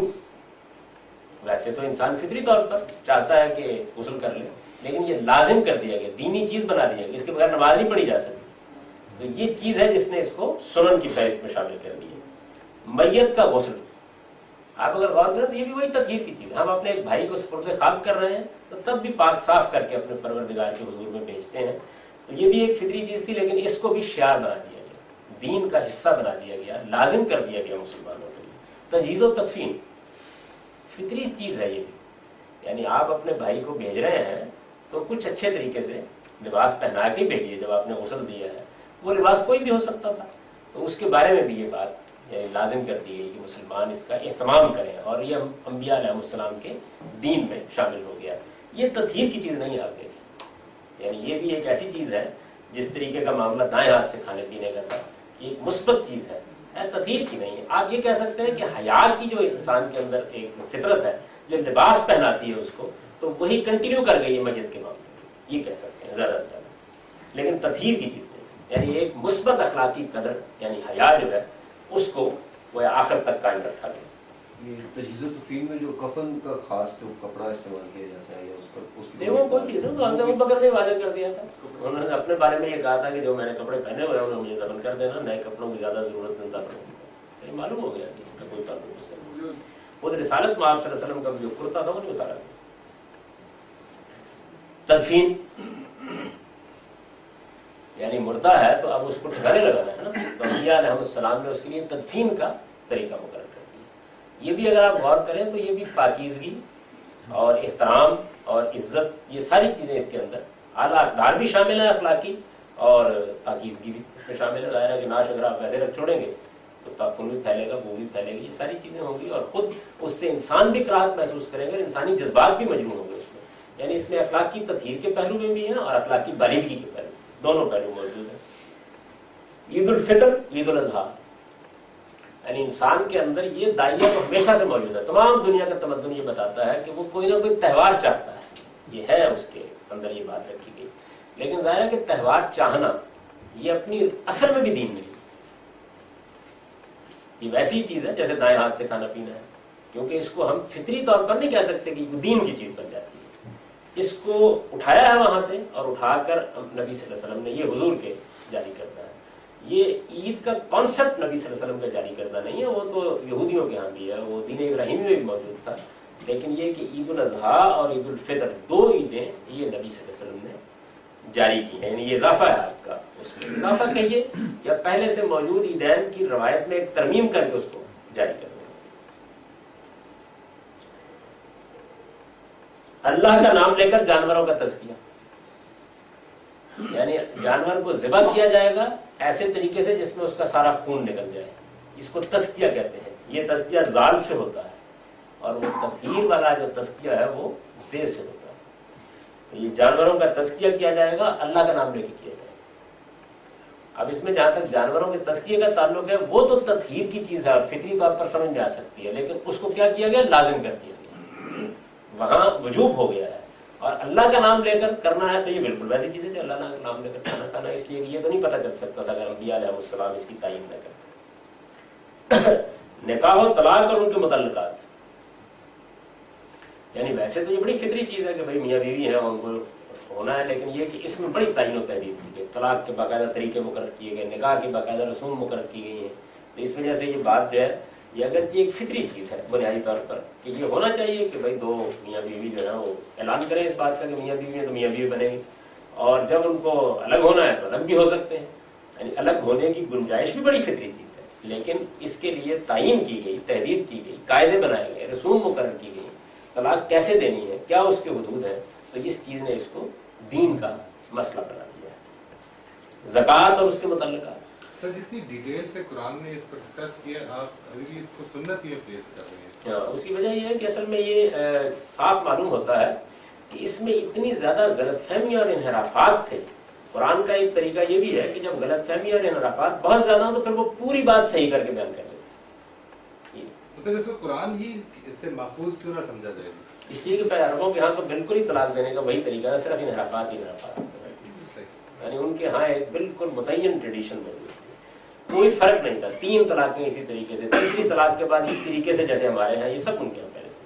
वैसे तो इंसान फितरी तौर पर चाहता है कि गुस्ल कर ले, लेकिन ये लाजिम कर दिया गया, दीनी चीज़ बना दिया गया, इसके बगैर नमाज नहीं पढ़ी जा सकती। तो ये चीज़ है जिसने इसको सुनन की फहरिस्त में शामिल कर दी है। मैयत का गुस्ल, आप अगर गौर करें तो ये भी वही तथहीर की चीज़ है। हम अपने एक भाई को सुपुर्द खाक कर रहे हैं तो तब भी पाक साफ करके अपने परवरदिगार के हुजूर में भेजते हैं, तो ये भी एक फितरी चीज़ थी, लेकिन इसको भी शियार बना दिया गया, दीन का हिस्सा बना दिया गया, लाजिम कर दिया गया मुसलमानों के लिए। तजीज़ व तकफीन फितरी चीज़ है ये भी, यानी आप अपने भाई को भेज रहे हैं तो कुछ अच्छे तरीके से लिबास पहना के भेजिए। जब आपने गुस्ल दिया है, वो लिबास कोई भी हो सकता था, तो उसके बारे में भी ये बात लाजिम कर दी गई कि मुसलमान इसका एहतमाम करें, और ये अंबिया अलैहिस्सलाम के दीन में शामिल हो गया। ये तथहीर की चीज़ नहीं आप देखें, यानी ये भी एक ऐसी चीज़ है जिस तरीके का मामला दाएं हाथ से खाने पीने का था, ये एक मुस्बत चीज़ है, तथहीर की नहीं है। आप ये कह सकते हैं कि हया की जो इंसान के अंदर एक फितरत है जो लिबास पहनाती है उसको, तो वही कंटिन्यू कर गई है मस्जिद के मामले में, ये कह सकते हैं ज़्यादा से ज़्यादा, लेकिन तथहीर की चीज़ नहीं। यानी एक मुस्बत अखलाकी कदर, यानी हया जो है उसको वह आखिर तक कायम रखा गया। ये तजीज़ तफीन में जो कफन का खास जो कपड़ा इस्तेमाल किया जाता है, या उसका उसकी वो कोई चीज़ नहीं, तो अबू बकर ने वादा कर दिया था, उन्होंने अपने बारे में ये कहा था कि जो मैंने कपड़े पहने हुए हैं उन्हें मुझे दफन कर देना, नए कपड़ों की ज़्यादा ज़रूरत नहीं दफन। ये मालूम हो गया कि इसका कोई ताल्लुक उससे, वो रिसालत में आप सल्लल्लाहु अलैहि वसल्लम का जो कुर्ता था वो नहीं उतारा गया। तदफीन यानी मुर्दा है तो अब उसको ठिकाने लगाना है ना, तो अंबिया अलैहिस्सलाम ने उसके लिए तदफीन का तरीका मुकर्रर कर दिया। ये भी अगर आप गौर करें तो ये भी पाकीज़गी और एहतराम और इज्जत, ये सारी चीज़ें इसके अंदर, आला अक़दार भी शामिल है अखलाकी, और पाकीज़गी भी इसमें शामिल है। ज़ाहिर है कि नाश अगर आप वैसे रख छोड़ेंगे तो ताफुन भी फैलेगा, वो भी फैलेगी, ये सारी चीज़ें होंगी, और ख़ुद उससे इंसान भी कराहत महसूस करेंगे, इंसानी जज्बात भी मजबूत होंगे उसमें। यानी इसमें अखलाकी तथहीर के पहलू में भी हैं और अखलाकी बारीकी के पहलू, दोनों पहलू मौजूद हैं। ईद उल फितर, ईद उल अज़हा, यानी इंसान के अंदर ये दायिया तो हमेशा से मौजूद है। तमाम दुनिया का तमद्दुन ये बताता है कि वो कोई ना कोई त्यौहार चाहता है, ये है उसके अंदर ये बात रखी गई। लेकिन ज़ाहिर है कि त्यौहार चाहना ये अपनी असल में भी दीन नहीं, ये वैसी चीज़ है जैसे दाएं हाथ से खाना पीना है, क्योंकि इसको हम फितरी तौर पर नहीं कह सकते कि दीन की चीज़ बन जाती है। इसको उठाया है वहाँ से और उठाकर नबी सल्लल्लाहु अलैहि वसल्लम ने ये हुजूर के जारी करना है। ये ईद का कॉन्सेप्ट नबी सल्लल्लाहु अलैहि वसल्लम का जारी करना नहीं है, वो तो यहूदियों के यहाँ भी है, वो दीन इब्राहिमी में भी मौजूद था। लेकिन ये कि ईद उल अज़हा और ईद उल फितर, दो ईदें ये नबी सल्लल्लाहु अलैहि वसल्लम ने جاری کی ہیں، یعنی یہ اضافہ ہے آپ کا، اس میں اضافہ کہیے یا پہلے سے موجود عیدین کی روایت میں ایک ترمیم کر کے اس کو جاری کر دیں۔ اللہ کا نام لے کر جانوروں کا تزکیہ، یعنی جانور کو ذبح کیا جائے گا ایسے طریقے سے جس میں اس کا سارا خون نکل جائے، اس کو تزکیہ کہتے ہیں۔ یہ تزکیہ زال سے ہوتا ہے اور وہ تطہیر والا جو تزکیہ ہے وہ زے سے ہوتا ہے۔ تو یہ جانوروں کا تزکیہ کیا جائے گا، اللہ کا نام لے کے کیا جائے گا۔ اب اس میں جہاں تک جانوروں کے تزکیے کا تعلق ہے وہ تو تطہیر کی چیز ہے اور فطری طور پر سمجھ میں آ سکتی ہے، لیکن اس کو کیا کیا گیا؟ لازم کر دیا گیا، وہاں وجوب ہو گیا ہے۔ اور اللہ کا نام لے کر کرنا ہے تو یہ بالکل ویسی چیز ہے اللہ کا نام لے کر کھانا کھانا، اس لیے یہ تو نہیں پتہ چل سکتا تھا اگر انبیاء علیہ السلام اس کی تعین نہ کرتے۔ نکاح و طلاق اور ان کے متعلقات، یعنی ویسے تو یہ بڑی فطری چیز ہے کہ بھائی میاں بیوی ہیں ان کو ہونا ہے، لیکن یہ کہ اس میں بڑی تعین و تحدید کی گئی، طلاق کے باقاعدہ طریقے مقرر کیے گئے، نکاح کی باقاعدہ رسوم مقرر کی گئی ہیں۔ تو اس وجہ سے یہ بات جو ہے یہ اگرچہ ایک فطری چیز ہے بنیادی طور پر کہ یہ ہونا چاہیے کہ بھائی دو میاں بیوی جو ہے وہ اعلان کریں اس بات کا کہ میاں بیوی ہیں تو میاں بیوی بنیں گے، اور جب ان کو الگ ہونا ہے تو الگ بھی ہو سکتے ہیں، یعنی الگ ہونے کی گنجائش بھی بڑی فطری چیز ہے۔ لیکن اس کے لیے تعین کی گئی، تحدید کی گئی، قاعدے بنائے گئے، رسوم مقرر کی گئی، طلاق کیسے دینی ہے، کیا اس کے حدود ہیں، تو اس چیز نے اس کو دین کا مسئلہ بنا دیا ہے۔ زکوٰۃ اور اس کے متعلقات، سر جتنی ڈیٹیل سے قرآن نے اس پر ڈسکس کیا، آپ ابھی بھی اس کو سنت ہی پیش کر رہے ہیں۔ اس کی وجہ یہ ہے کہ اصل میں یہ صاف معلوم ہوتا ہے کہ اس میں اتنی زیادہ غلط فہمیاں اور انحرافات تھے۔ قرآن کا ایک طریقہ یہ بھی ہے کہ جب غلط فہمیاں اور انحرافات بہت زیادہ ہوں تو پھر وہ پوری بات صحیح کر کے بیان کر دیتے ہیں۔ تو پھر اس کو قرآن ہی اس سے محفوظ کیوں نہ سمجھا جائے؟ اس لیے کہ عربوں کے ہاں تو بالکل ہی طلاق دینے کا وہی طریقہ ہے، صرف انحرافات ہی انحرافات، یعنی ان کے ہاں ایک بالکل متعین ٹریڈیشن موجود ہے، کوئی فرق نہیں تھا۔ 3 طلاقیں اسی طریقے سے، تیسری طلاق کے بعد اس طریقے سے جیسے ہمارے ہیں، یہ سب ان کے یہاں پہلے سے۔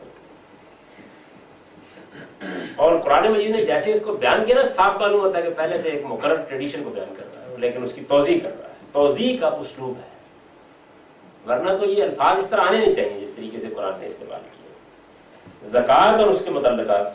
اور قرآن مجید نے جیسے اس کو بیان کیا نا، صاف معلوم ہوتا ہے کہ پہلے سے ایک مقرر ٹریڈیشن کو بیان کر رہا ہے، لیکن اس کی توضیح کر رہا ہے، توضیح کا اسلوب ہے، ورنہ تو یہ الفاظ اس طرح آنے نہیں چاہیے جس طریقے سے قرآن نے استعمال کیا۔ زکوٰۃ اور اس کے متعلقات،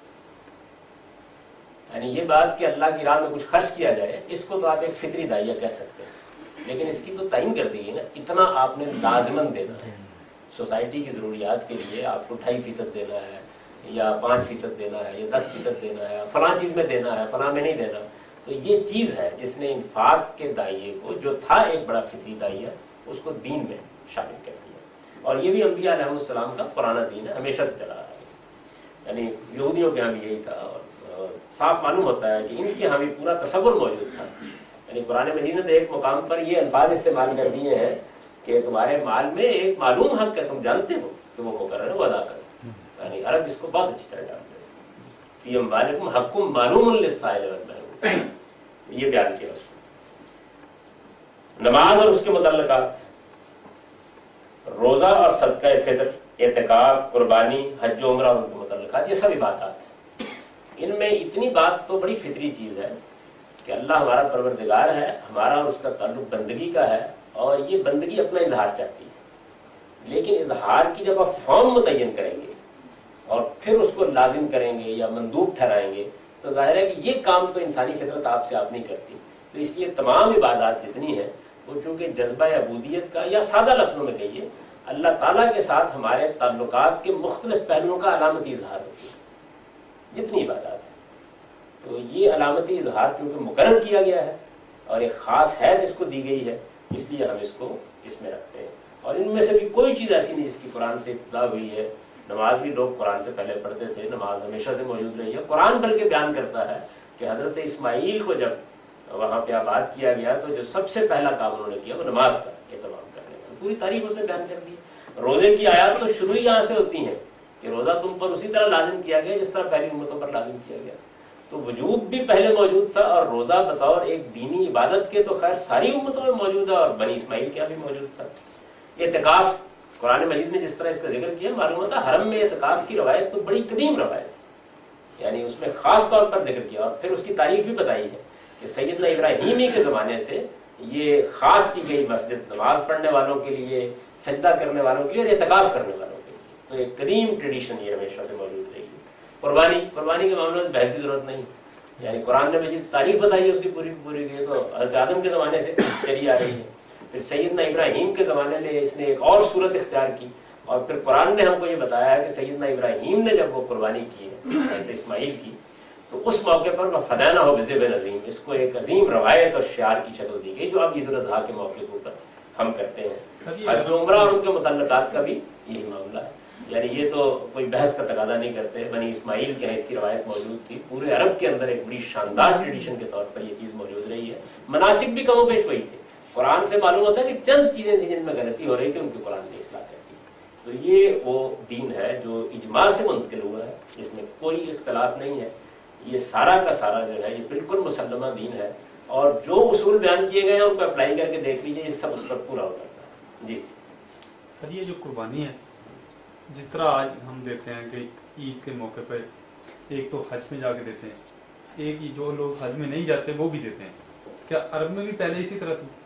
یعنی یہ بات کہ اللہ کی راہ میں کچھ خرچ کیا جائے، اس کو تو آپ ایک فطری داعیہ کہہ سکتے ہیں، لیکن اس کی تو تعین کر دی گئی نا، اتنا آپ نے لازماً دینا ہے۔ سوسائٹی کی ضروریات کے لیے آپ کو 2.5% دینا ہے یا 5% دینا ہے یا 10% دینا ہے، فلاں چیز میں دینا ہے، فلاں میں نہیں دینا۔ تو یہ چیز ہے جس نے انفاق کے دائیے کو، جو تھا ایک بڑا فطری دائیہ، اس کو دین میں شامل کر دیا۔ اور یہ بھی انبیاء علیہ السلام کا پرانا دین ہے، ہمیشہ سے چلا رہا ہے، یعنی یہودیوں کے ہاں بھی یہی تھا، اور صاف معلوم ہوتا ہے کہ ان کے ہاں بھی پورا تصور موجود تھا۔ یعنی قرآن مجید نے تو ایک مقام پر یہ الفاظ استعمال کر دیے ہیں کہ تمہارے مال میں ایک معلوم حق ہے، تم جانتے ہو کہ وہ مقرر ہے، وہ ادا کرو۔ یعنی عرب اس کو بہت اچھی طرح جانتے ہیں۔ فی اموالکم حق معلوم للسائل والمحروم، یہ بیان کیا اس کو۔ نماز اور اس کے متعلقات، روزہ اور صدقہ فطر، اعتکاف، قربانی، حج و عمرہ اور ان کے متعلقات، یہ سب عبادات ہیں۔ ان میں اتنی بات تو بڑی فطری چیز ہے کہ اللہ ہمارا پروردگار ہے، ہمارا اور اس کا تعلق بندگی کا ہے، اور یہ بندگی اپنا اظہار چاہتی ہے، لیکن اظہار کی جب آپ فارم متعین کریں گے اور پھر اس کو لازم کریں گے یا مندوب ٹھہرائیں گے تو ظاہر ہے کہ یہ کام تو انسانی فطرت آپ سے آپ نہیں کرتی۔ تو اس لیے تمام عبادات جتنی ہیں وہ چونکہ جذبہ عبودیت کا، یا سادہ لفظوں میں کہیے اللہ تعالیٰ کے ساتھ ہمارے تعلقات کے مختلف پہلوؤں کا علامتی اظہار ہوتی ہے، جتنی عبادات ہیں۔ تو یہ علامتی اظہار چونکہ مقرر کیا گیا ہے اور ایک خاص حیثیت اس کو دی گئی ہے، اس لیے ہم اس کو اس میں رکھتے ہیں۔ اور ان میں سے بھی کوئی چیز ایسی نہیں جس کی قرآن سے ابتدا ہوئی ہے۔ نماز بھی لوگ قرآن سے پہلے پڑھتے تھے، نماز ہمیشہ سے موجود رہی ہے۔ قرآن بلکہ بیان کرتا ہے کہ حضرت اسماعیل کو جب وہاں پہ آباد کیا گیا تو جو سب سے پہلا کام انہوں نے کیا وہ نماز کا اہتمام کرنے کا، پوری تاریخ اس نے بیان کر دی۔ روزے کی آیات تو شروع ہی یہاں سے ہوتی ہیں کہ روزہ تم پر اسی طرح لازم کیا گیا جس طرح پہلی امتوں پر لازم کیا گیا۔ تو وجوب بھی پہلے موجود تھا، اور روزہ بطور ایک دینی عبادت کے تو خیر ساری امتوں میں موجود ہے، اور بنی اسماعیل کے بھی موجود تھا۔ اعتکاف قرآن مجید میں جس طرح اس کا ذکر کیا، معلوم ہوتا ہے حرم میں اعتکاف کی روایت تو بڑی قدیم روایت ہے، یعنی اس میں خاص طور پر ذکر کیا، اور پھر اس کی تاریخ بھی بتائی ہے کہ سیدنا ابراہیمی کے زمانے سے یہ خاص کی گئی مسجد نماز پڑھنے والوں کے لیے، سجدہ کرنے والوں کے لیے اور اعتکاف کرنے والوں کے لیے۔ تو ایک قدیم ٹریڈیشن یہ ہمیشہ سے موجود رہی ہے۔ قربانی کے معاملے میں بحث کی ضرورت نہیں، یعنی قرآن نے مجھے تاریخ بتائی ہے اس کی پوری پوری کی، تو حضرت آدم کے زمانے سے چلی آ رہی ہے. پھر سیدنا ابراہیم کے زمانے میں اس نے ایک اور صورت اختیار کی، اور پھر قرآن نے ہم کو یہ بتایا ہے کہ سیدنا ابراہیم نے جب وہ قربانی کی ہے حضرت اسماعیل کی، تو اس موقع پر وہ فدینا ہو بذبح عظیم، اس کو ایک عظیم روایت اور شعار کی شکل دی گئی جو اب عید الاضحیٰ کے موقع کے اوپر ہم کرتے ہیں. حج عمرہ اور ان کے متعلقات کا بھی یہی معاملہ ہے. یعنی یہ تو کوئی بحث کا تقاضا نہیں کرتے. بنی اسماعیل کے اس کی روایت موجود تھی، پورے عرب کے اندر ایک بڑی شاندار ٹریڈیشن کے طور پر یہ چیز موجود رہی ہے. مناسک بھی کم و بیش وہی تھے. قرآن سے معلوم ہوتا ہے کہ چند چیزیں تھیں جن میں غلطی ہو رہی تھی، ان کی قرآن نے اصلاح کر دی. تو یہ وہ دین ہے جو اجماع سے منتقل ہوا ہے، اس میں کوئی اختلاف نہیں ہے. یہ سارا کا سارا جو ہے یہ بالکل مسلمہ دین ہے، اور جو اصول بیان کیے گئے ہیں ان کو اپلائی کر کے دیکھ لیجیے، یہ سب اس پر پورا ہو جاتا ہے. جی سر، یہ جو قربانی ہے، جس طرح آج ہم دیکھتے ہیں کہ عید کے موقع پر ایک تو حج میں جا کے دیتے ہیں، ایک ہی جو لوگ حج میں نہیں جاتے وہ بھی دیتے ہیں، کیا عرب میں بھی پہلے اسی طرح تھی؟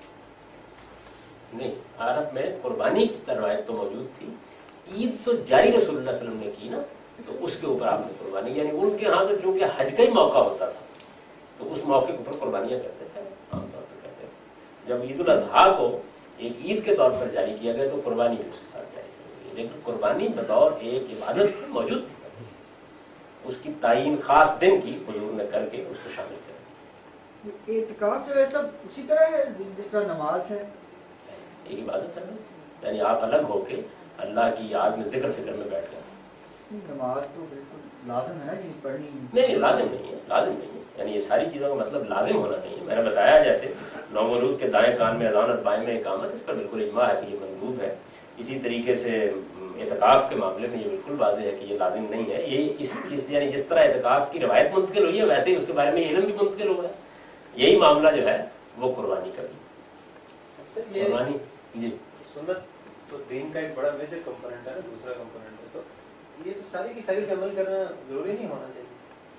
نہیں، عرب میں قربانی کی روایت تو موجود تھی. عید تو جاری رسول اللہ صلی اللہ علیہ وسلم نے کی نا، تو اس کے اوپر آپ نے قربانی، یعنی ان کے ہاں تو چونکہ حج کا ہی موقع ہوتا تھا تو اس موقع کے اوپر قربانیاں کرتے تھے، عام طور پر کرتے تھے. جب عید الاضحیٰ کو ایک عید کے طور پر جاری کیا گیا تو قربانی بھی اس کے ساتھ جاری کی گئی، لیکن قربانی بطور ایک عبادت موجود تھی پہلے سے. اس کی تعین خاص دن کی حضور نے کر کے اس کو شامل کر. اعتکاف جو ہے سب اسی طرح ہے جس طرح نماز ہے، ایک عبادت ہے بس. یعنی آپ الگ ہو کے اللہ کی یاد میں ذکر فکر میں بیٹھ گئے. نماز تو بالکل لازم ہے نا جی پڑھنی. نہیں، لازم نہیں ہے، لازم نہیں ہے. یعنی یہ ساری چیزوں کا مطلب لازم ہونا نہیں ہے. میں نے بتایا جیسے نو مولود کے دائیں کان میں اذان اور بائیں میں اقامت، اس پر بالکل اجماع ہے کہ یہ مندوب ہے. اسی طریقے سے اعتکاف کے معاملے میں یہ بالکل واضح ہے کہ یہ لازم نہیں ہے. یہ یعنی جس طرح اعتکاف کی روایت منتقل ہوئی ہے ویسے ہی اس کے بارے میں علم بھی منتقل ہوا ہے. یہی معاملہ جو ہے وہ قربانی کا بھی. قربانی جی سنت تو دین کا ایک بڑا میجر کمپوننٹ ہے نا، دوسرا کمپوننٹ ہے، تو یہ تو ساری کی ساری عمل کرنا ضروری نہیں ہونا چاہیے.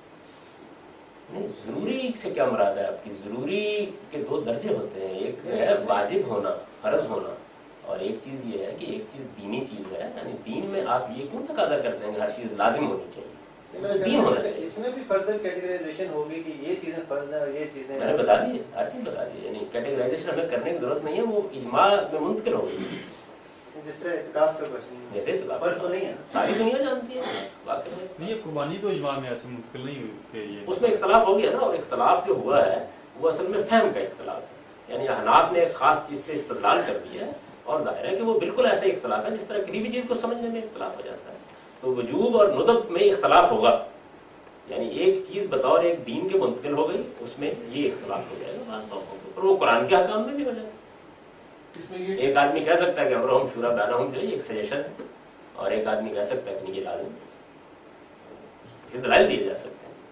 نہیں، ضروری سے کیا مراد ہے آپ کی؟ ضروری کے دو درجے ہوتے ہیں، ایک ہے واجب ہونا، فرض ہونا، اور ایک چیز یہ ہے کہ ایک چیز دینی چیز ہے. یعنی دین میں آپ یہ کیوں تقاضا کرتے ہیں کہ ہر چیز لازم ہونی چاہیے؟ دین ہونا چاہیے. اس میں بھی فردر کیٹیگرائزیشن ہوگی کہ یہ چیزیں فرض ہیں اور یہ چیزیں میں نے بتا دی، ہر چیز بتا دی. یعنی کیٹیگرائزیشن ہمیں کرنے کی ضرورت نہیں ہے، وہ اجماع میں منتقل ہو گئی. جس طرح اعتکاف کا کوشچن جیسے فرض تو نہیں ہے، ساری دنیا جانتی ہے واقعی. یہ قربانی تو اجماع میں ایسے منتقل نہیں ہوئی کہ یہ اس میں اختلاف ہو گیا نا، اور اختلاف جو ہوا ہے وہ اصل میں فہم کا اختلاف ہے. یعنی احناف نے ایک خاص چیز سے استدلال کر دیا ہے، اور ظاہر ہے کہ وہ بالکل ایسا اختلاف ہے جس طرح کسی بھی چیز کو سمجھنے میں اختلاف ہو جاتا ہے. تو وجوب اور ندب میں اختلاف ہوگا. یعنی ایک چیز بطور ایک دین کے منتقل ہو گئی، اس میں یہ اختلاف ہو جائے گا بعض موقعوں پر، وہ قرآن کے حکام میں بھی ہو جائے گا. ایک آدمی کہہ سکتا ہے کہ امرہم شورا بینہم جو ہے ایک سجیشن ہے، اور ایک آدمی کہہ سکتا ہے کہ نہیں یہ لازم ہے. اسے دلائل دیے جا سکتے ہیں.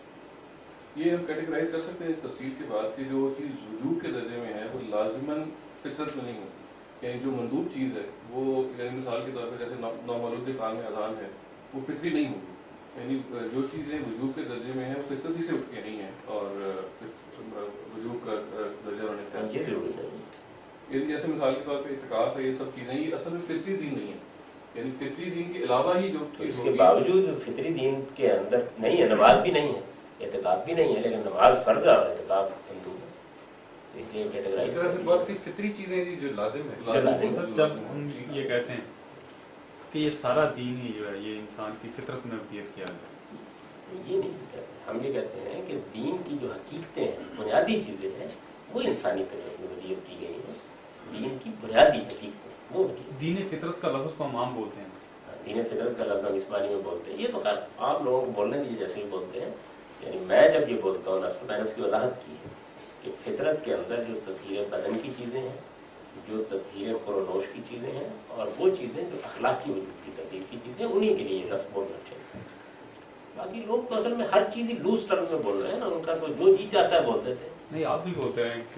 یہ ہم کیٹیگرائز کر سکتے ہیں اس تفصیل کے بعد کہ جو چیز وجوب کے درجے میں ہے وہ لازماً فطرت میں نہیں ہوتی. یعنی جو مندوب چیز ہے وہ، یعنی مثال کے طور پہ جیسے نومولود کے کان میں اذان ہے، وہ فطری نہیں ہوگی. یعنی جو چیزیں وجوب کے درجے میں ہیں وہ فطرت ہی سے اٹھ کے نہیں ہیں، اور وجوب کا درجہ ہونے کا یہ ضروری نہیں. جیسے مثال کے طور پہ اعتکاف ہے، یہ سب چیزیں یہ اصل میں فطری دین نہیں ہے. یعنی فطری دین کے علاوہ ہی جو اس کے باوجود فطری دین کے اندر نہیں ہے، نماز بھی نہیں ہے، اعتکاف بھی نہیں ہے، لیکن نماز فرض ہے اور اعتکاف مندوب ہے. تو اس لیے کیٹیگرائز بہت سی فطری چیزیں جو لازم ہے. سر جب ہم یہ کہتے ہیں کہ یہ سارا دین ہی جو ہے یہ انسان کی فطرت میں ودیت کیا ہے، یہ نہیں کہتے. ہم یہ کہتے ہیں کہ دین کی جو حقیقتیں ہیں، بنیادی چیزیں ہیں، وہ انسانی فطرت میں ودیت کی گئی ہیں. دین کی بنیادی حقیقتیں وہ دین فطرت کا لفظ کو ہم عام بولتے ہیں. دین فطرت کا لفظ ہم اسمانی میں بولتے ہیں. یہ تو خیر آپ لوگوں کو بولنے دیجیے جیسے ہی بولتے ہیں. یعنی میں جب یہ بولتا ہوں نفس، میں نے اس کی وضاحت کی ہے کہ فطرت کے اندر جو تطہیر بدن کی چیزیں ہیں، جو تطہیر خور و نوش کی چیزیں ہیں، اور وہ چیزیں جو اخلاقی وجود کی تطہیر کی چیزیں، انہی کے لیے یہ لفظ بولنا چاہیے. باقی لوگ تو اصل میں ہر چیز ہی لوز ٹرم میں بول رہے ہیں نا، ان کا تو جو جی چاہتا ہے بول دیتے ہیں. نہیں، آپ بھی بولتے ہیں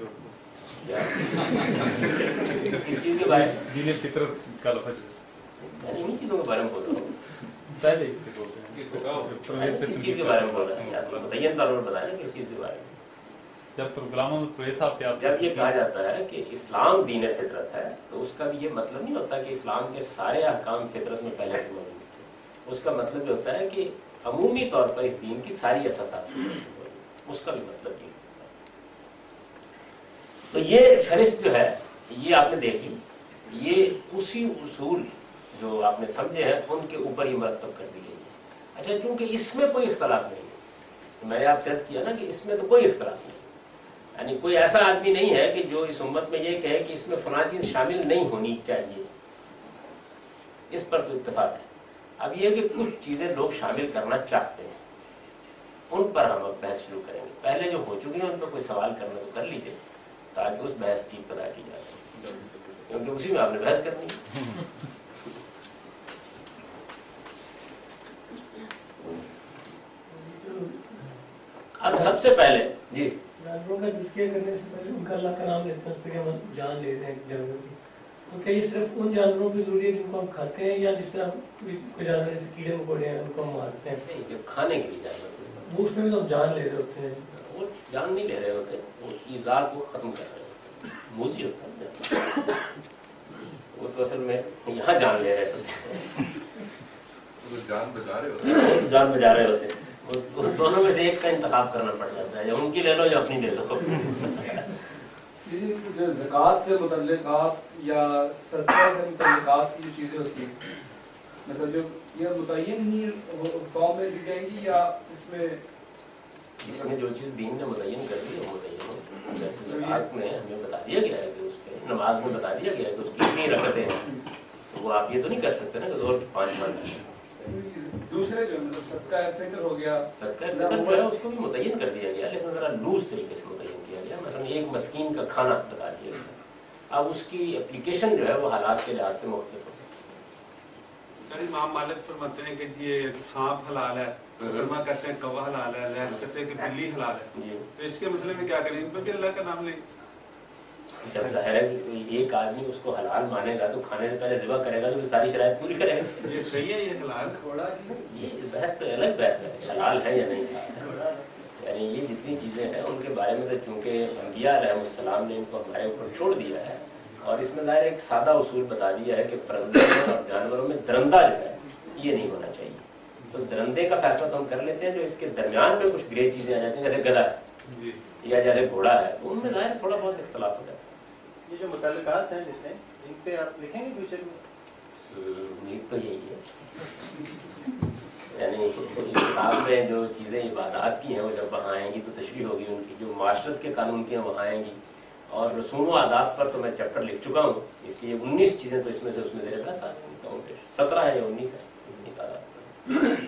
اس چیز کے بارے میں دین فطرت کا لفظ میں انہیں چیزوں کے بارے میں بول رہا ہوں. پہلے اس سے بولتے ہیں کس چیز کے بارے میں بول رہے ہیں؟ آپ متعین طور پر بتائیں کس چیز کے بارے میں. جب غلام احمد قریشی صاحب کے جب یہ کہا جاتا ہے کہ اسلام دین فطرت ہے، تو اس کا بھی یہ مطلب نہیں ہوتا کہ اسلام کے سارے احکام فطرت میں پہلے سے موجود تھے. اس کا مطلب یہ ہوتا ہے کہ عمومی طور پر اس دین کی ساری اساسات. اس کا بھی مطلب یہ ہوتا ہے. تو یہ فہرست جو ہے یہ آپ نے دیکھ لی, یہ اسی اصول جو آپ نے سمجھے ہیں ان کے اوپر ہی مرتب کر دی گئی ہے. اچھا, چونکہ اس میں کوئی اختلاف نہیں ہے, میں نے آپ سے عرض کیا نا کہ اس میں تو کوئی اختلاف نہیں, یعنی کوئی ایسا آدمی نہیں ہے کہ جو اس امت میں یہ کہے کہ اس میں فلاں چیز شامل نہیں ہونی چاہیے, اس پر تو اتفاق ہے. اب یہ کہ کچھ چیزیں لوگ شامل کرنا چاہتے ہیں, ان پر ہم اب بحث شروع کریں گے. پہلے جو ہو چکی ہیں ان پر کوئی سوال کرنا تو کر لیجیے تاکہ اس بحث کی ابتدا کی جا سکے, کیونکہ اسی میں آپ نے بحث کرنی ہے. اب سب سے پہلے جی جانوروں کا تذکیہ کرنے سے پہلے ان کا اللہ کا نام لیتے ہیں کہ ہم جان لے رہے ہیں جانوروں کی, تو کیا یہ صرف ان جانوروں کی ضروری ہے جن کو ہم کھاتے ہیں, یا جس طرح کوئی جانور جیسے کیڑے مکوڑے ہیں ان کو ہم مارتے ہیں؟ نہیں, جب کھانے کے لیے جانور وہ اس میں بھی تو ہم جان لے رہے ہوتے ہیں. وہ جان نہیں لے رہے ہوتے, وہ ایذا کو ختم کر رہے ہوتے, موذی ہوتا ہے, وہ تو اصل میں یہاں جان لے رہے ہوتے, جان بچا رہے ہوتے, جان بچا رہے ہوتے. دونوں میں سے ایک کا انتخاب کرنا پڑ جاتا ہے, یا ان کی لے لو یا اپنی لے لو. جو زکوٰۃ سے متعلقات یا صدقہ سے متعلقات کی جو چیزیں ہوتی ہیں, مطلب جو یہ متعین ہی قوم میں دی جائیں گی, یا اس میں جو چیز دین نے متعین کر دی وہ متعین ہو. جیسے زکوٰۃ میں ہمیں بتا دیا گیا ہے کہ اس پہ, نماز میں بتا دیا گیا ہے کہ اس کی اتنی رکعتیں ہیں, تو وہ آپ یہ تو نہیں کر سکتے نا کہ زور 5 مانگ. دوسرے جو مطلب صدقہ فطر ہو گیا, صدقہ فطر جو ہے اس کو بھی متعین کر دیا گیا, لیکن ذرا لوز طریقے سے متعین کیا گیا. مثلا ایک مسکین کا کھانا بتا دیا گیا, اب اس کی اپلیکیشن جو ہے وہ حالات کے لحاظ سے مختلف ہو سکتی ہے. امام مالک فرماتے ہیں کہ یہ سانپ حلال ہے, ترجمہ کرتے ہیں کوا حلال ہے, لحاظ کرتے ہیں کہ بلی حلال ہے, تو اس کے مسئلے میں کیا کریں؟ ان پر بھی اللہ کا نام لیں. جب ظاہر ہے ایک آدمی اس کو حلال مانے گا تو کھانے سے پہلے ذبح کرے گا تو ساری شرائط پوری کرے گا. یہ صحیح ہے, یہ حلال تھوڑا, یہ بحث تو الگ بحث ہے, حلال ہے یا نہیں حلال ہے. یعنی یہ جتنی چیزیں ہیں ان کے بارے میں تو چونکہ انبیاء علیہ السلام نے ان کو ہمارے اوپر چھوڑ دیا ہے, اور اس میں ظاہر ایک سادہ اصول بتا دیا ہے کہ پرندوں اور جانوروں میں درندہ جو ہے یہ نہیں ہونا چاہیے. تو درندے کا فیصلہ تو ہم کر لیتے ہیں, جو اس کے درمیان میں کچھ گرے چیزیں آ جاتی ہیں جیسے گدھا ہے یا جیسے گھوڑا ہے, تو ان میں ظاہر تھوڑا بہت اختلاف ہوتا ہے. یہ جو متعلقات ہیں جتنے, ان پہ آپ لکھیں گے فیوچر میں؟ امید تو یہی ہے, یعنی اس کتاب میں جو چیزیں عبادات کی ہیں وہ جب وہاں آئیں گی تو تشریح ہوگی ان کی, جو معاشرت کے قانون کی ہیں وہاں آئیں گی, اور رسوم و آداب پر تو میں چیپٹر لکھ چکا ہوں, اس لیے 19 چیزیں تو اس میں سے اس میں زیر بحث آ رہی ہیں, 17 ہے یا 19 ہے اتنی تعداد.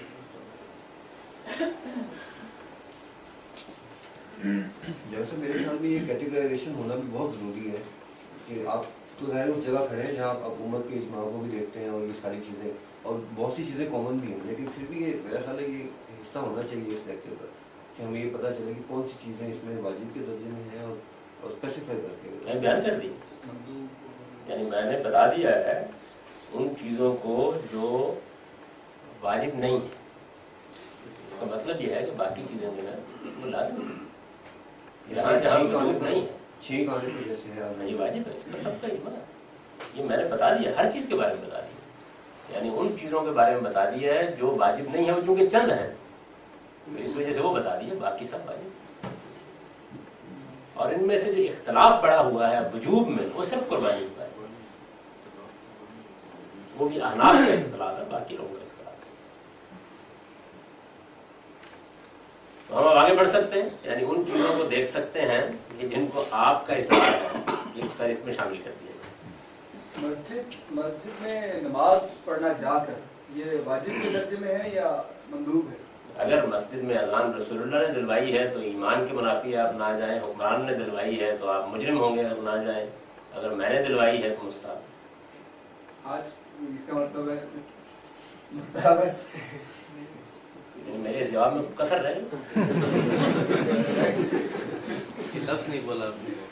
جیسے میرے خیال میں یہ کیٹیگرائزیشن ہونا بھی بہت ضروری ہے کہ آپ تو ظاہر اس جگہ کھڑے ہیں جہاں آپ حکومت کے اجماع کو بھی دیکھتے ہیں, اور یہ ساری چیزیں اور بہت سی چیزیں کامن بھی ہیں, لیکن پھر بھی یہ میرا خیال ہے یہ حصہ ہونا چاہیے اس لیکچر کا کہ ہمیں یہ پتہ چلے کہ کون سی چیزیں اس میں واجب کے درجے میں ہیں, اور اسپیسیفائی کر کے میں بیان کر دی, یعنی میں نے بتا دیا ہے ان چیزوں کو جو واجب نہیں ہے. اس کا مطلب یہ ہے کہ باقی چیزیں جو ہیں وہ لازم ہے, جہاں جہاں وجود نہیں ہے. چھینک آنے کی وجہ سے ہے یہ واجب ہے, اس کا سب کا ایمان ہے. یہ میں نے بتا دیا, ہر چیز کے بارے میں بتا دیا, یعنی ان چیزوں کے بارے میں بتا دیا ہے جو واجب نہیں ہے, وہ چونکہ چند ہیں تو اس وجہ سے وہ بتا دیا, باقی سب واجب. اور ان میں سے جو اختلاف بڑا ہوا ہے وجوب میں وہ صرف قربانی کا ہے, وہ بھی احناف کا اختلاف ہے, باقی لوگوں کا اختلاف ہے. تو ہم اب آگے بڑھ سکتے ہیں, یعنی ان چیزوں کو دیکھ سکتے ہیں کہ جن کو آپ کا اصرار ہے اس فہرست میں شامل کر دیا جائے. مسجد میں نماز پڑھنا جا کر یہ واجب کے درجے میں ہے یا مندوب ہے؟ اگر مسجد میں اذان رسول اللہ نے دلوائی ہے تو ایمان کے منافی آپ نہ جائیں, حکمران نے دلوائی ہے تو آپ مجرم ہوں گے اگر نہ جائیں, اگر میں نے دلوائی ہے تو مستحب. آج اس کا مطلب ہے مستحب ہے, میرے جواب میں کثر رہے لفظ نہیں بولا.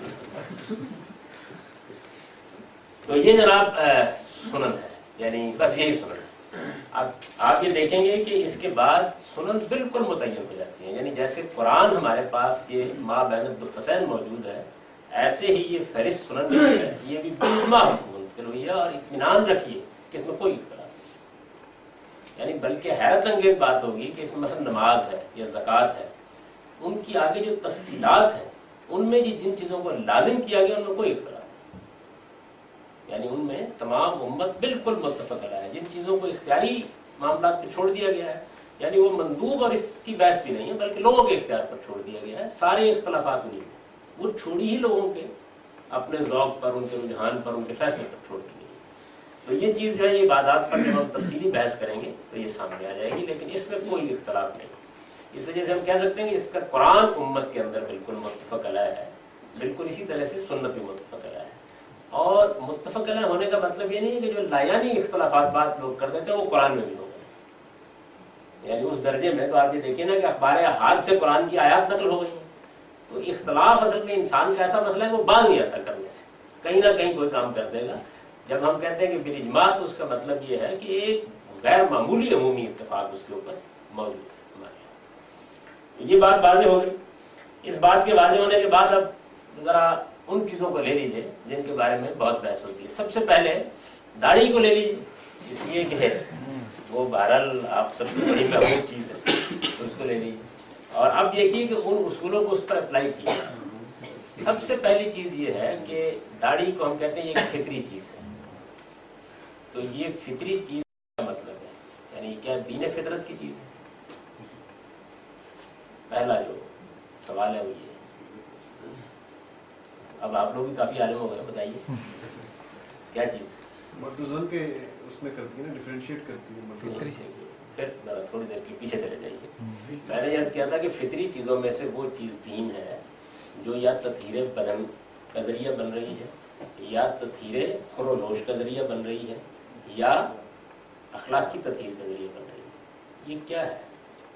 تو یہ جناب سنن ہے, یعنی بس یہی سنن ہے. اب آپ یہ دیکھیں گے کہ اس کے بعد سنن بالکل متعین ہو جاتی ہیں, یعنی جیسے قرآن ہمارے پاس یہ ما بین الدفتین موجود ہے, ایسے ہی یہ فہرست سنن جو ہے یہ بھی بالکل منتقل ہوئی ہے. اور اطمینان رکھیے کہ اس میں کوئی اختلاف نہیں, یعنی بلکہ حیرت انگیز بات ہوگی کہ اس میں مثلا نماز ہے یا زکوٰۃ ہے, उनकी आगे जो तफसीलात हैं उनमें जिन चीज़ों को लाजिम किया गया उनमें कोई इख्तलाफ नहीं, यानी उनमें तमाम उम्मत बिल्कुल मुत्तफ़क़ अलैह है। जिन चीज़ों को इख्तियारी मामला पे छोड़ दिया गया है, यानी वो मंदूब और इसकी बहस भी नहीं है बल्कि लोगों के इख्तियार पर छोड़ दिया गया है, सारे इख्तलाफात नहीं है, वो छोड़ी ही लोगों के अपने ज़ौक़ पर, उनके रुझान पर, उनके फैसले पर छोड़ दी गई। तो ये चीज़ जो है, ये इबादत पर जब हम तफसीली बहस करेंगे तो ये सामने आ जाएगी, लेकिन इसमें कोई इख्तलाफ नहीं। इस वजह से हम कह सकते हैं कि इसका कुरान उम्मत के अंदर बिल्कुल मुत्तफ़क़ अलैह है, बिल्कुल इसी तरह से सुन्नत भी मुत्तफ़क़ अलैह है। और मुत्तफ़क़ अलैह होने का मतलब ये नहीं है कि जो लायानी इख्तलाफात बात लोग कर देते हैं वो कुरान में भी हो गए, यानी उस दर्जे में। तो आप ये देखिए ना कि अखबार हाथ से कुरान की आयत नकल हो गई है। तो इख्तलाफ असल में इंसान का ऐसा मसला है वो बाज नहीं आता करने से, कहीं ना कहीं कोई काम कर देगा। जब हम कहते हैं कि बिल इज्मा, तो उसका मतलब ये है कि एक गैर मामूली अमूमी इत्तेफाक उसके ऊपर मौजूद है हमारे। ये बात वाज़ेह हो गई। इस बात के वाज़ेह होने के बाद अब जरा उन चीज़ों को ले लीजिए जिनके बारे में बहुत बहस होती है। सबसे पहले दाढ़ी को ले लीजिए, इसलिए कि वो बहरहाल आप सबसे बड़ी महबूब चीज़ है, तो उसको ले लीजिए। और अब देखिए कि उन उसूलों को उस पर अप्लाई कीजिए। सबसे पहली चीज़ ये है कि दाढ़ी को हम कहते हैं ये एक फितरी चीज़ है। तो ये फितरी चीज़ का मतलब है, यानी क्या दीन फितरत की चीज़ है? पहला जो सवाल है वो ये। अब आप लोग भी काफ़ी आलिम हो गए, बताइए क्या चीज़ मर्दुज़न के उसमें करती है ना, डिफरेंशिएट करती है। फिर जरा थोड़ी देर के पीछे चले जाइए। मैंने यह किया था कि फितरी चीज़ों में से वो चीज़ दीन है जो या तत्हीरे बदन का जरिया बन रही है, या तत्हीरे खुरोनोश का जरिया बन रही है, या अखलाक की तत्हीर का जरिया बन रही है। ये क्या है?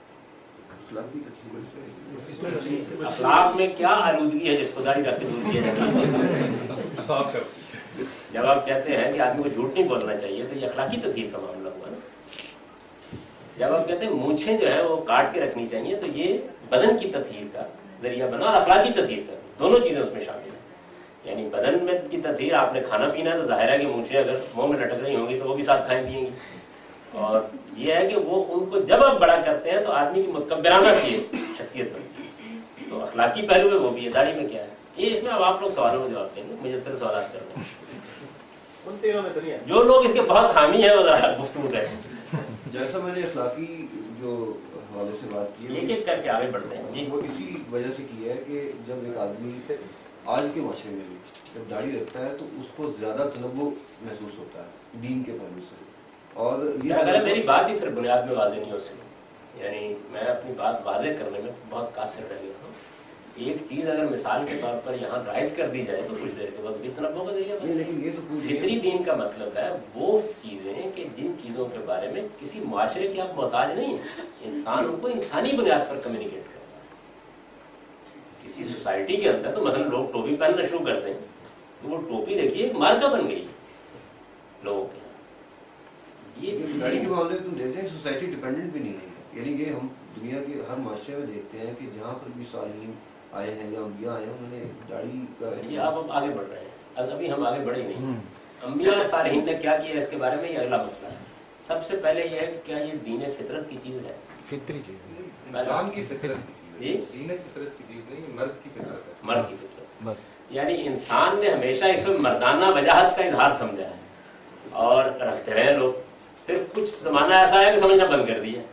अखलाक में क्या आलूदगी है जिसको दाढ़ी रख के दूर किया जाता है? साफ कर। जब आप कहते हैं कि आदमी को झूठ नहीं बोलना चाहिए तो ये अखलाकी तत्हीर का मामला हुआ ना। जब आप कहते हैं मूंछें जो है वो काट के रखनी चाहिए तो ये बदन की तत्हीर का जरिया बना और अखलाकी तत्हीर का, दोनों चीजें उसमें शामिल है। यानी बदन में की तत्हीर, आपने खाना पीना है तो जाहिर है कि मूंछें अगर मुंह में लटक रही होंगी तो वो भी साथ खाएं पिएंगी। और ये है कि वो उनको जब आप बड़ा करते हैं तो आदमी की मुतकब्बिराना सी शख्सियत बनती है। तो अखलाकी पहलू है वो भी है। दाढ़ी में क्या है ये, इसमें अब आप लोग सवालों में जवाब देंगे, मुझे सिर्फ सवाल करने हैं। उन तीनों में तो नहीं है। जो लोग इसके बहुत हामी है वो जरा गुफ्तगू करें। जैसा मैंने अखलाकी जो हवाले से बात की, एक एक करके आगे बढ़ते हैं जी। वो इसी वजह से की है कि जब एक आदमी आज के माशरे में भी जब दाढ़ी रखता है तो उसको ज्यादा तनव्वु महसूस होता है दीन के पहलू से। और ये अगर मेरी बात ही फिर बुनियाद में वाज़ेह नहीं हो सकी, यानी मैं अपनी बात वाज़ेह करने में बहुत कासिर रह गया हूँ। एक चीज़ अगर मिसाल के तौर पर यहाँ राइज कर दी जाए तो कुछ देर के बाद तनव्वु का जरिया बन। लेकिन ये तो फितरी दीन का मतलब है वो चीज़ें कि जिन चीज़ों के बारे में किसी माशरे के आप मोहताज नहीं है, इंसान उनको इंसानी बुनियाद पर कम्युनिकेट करता है। किसी सोसाइटी के अंदर तो मसलन लोग टोपी पहनना शुरू कर दें तो वो टोपी देखिए एक मार्का बन गई लोगों के। ये दाढ़ी के मामले में तुम देखते हैं सोसाइटी डिपेंडेंट भी नहीं है, यानी कि हम दुनिया के हर माशरे में देखते हैं कि जहाँ पर भी सालिहीन आए हैं या अम्बिया आए हैं उन्होंने दाढ़ी का। ये आप अब आगे बढ़ रहे हैं, अभी हम आगे बढ़े नहीं। अम्बिया और सालिहीन ने क्या किया इसके बारे में ये अगला मसला है। सबसे पहले ये है कि क्या ये दीन फितरत की चीज़ है? फितरी चीज़, इंसान की फितरत की चीज़, दीन फितरत की चीज़ नहीं, मर्द की फितरत है। मर्द की फितरत बस, यानी इंसान ने हमेशा इसमें मर्दाना वजाहत का इजहार समझा है और रखते रहे लोग। फिर कुछ जमाना ऐसा है कि समझना बंद कर दिया।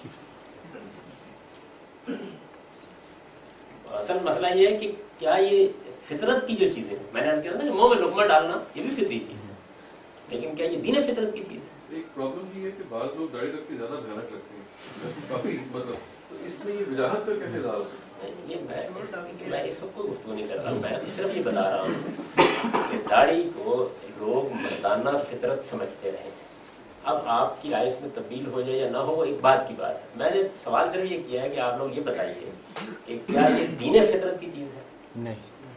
असल मसला ये है कि क्या ये फितरत की जो चीजें, मैंने अर्ज किया था ना मुंह में लुकमा डालना ये भी फितरी चीज है, लेकिन क्या ये दीन फितरत की चीज है? एक प्रॉब्लम ये है कि बाद लोग दाढ़ी रख के ज्यादा भयानक लगते हैं काफी, मतलब तो इसमें ये वजाहत का कैसे इज़हार होता है? मैं इस वक्त कोई गुफ्तगू नहीं कर रहा हूँ, मैं तो सिर्फ ये बता रहा हूँ कि दाढ़ी को लोग मर्दाना फितरत समझते रहे। अब आपकी राय इसमें तब्दील हो जाए या ना हो वो एक बात की बात है। मैंने सवाल सिर्फ ये किया है कि आप लोग ये बताइए कि क्या ये दीन फितरत की चीज़ है? नहीं।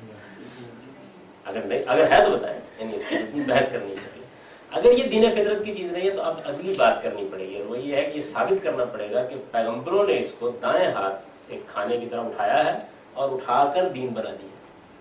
अगर नहीं, अगर है तो बताएं, यानी इतनी बहस करनी चाहिए। अगर ये दीन फितरत की चीज़ नहीं है तो अब अगली बात करनी पड़ेगी, और वो ये है कि ये साबित करना पड़ेगा कि पैगम्बरों ने इसको दाएं हाथ से खाने की तरह उठाया है और उठाकर दीन बना दिया।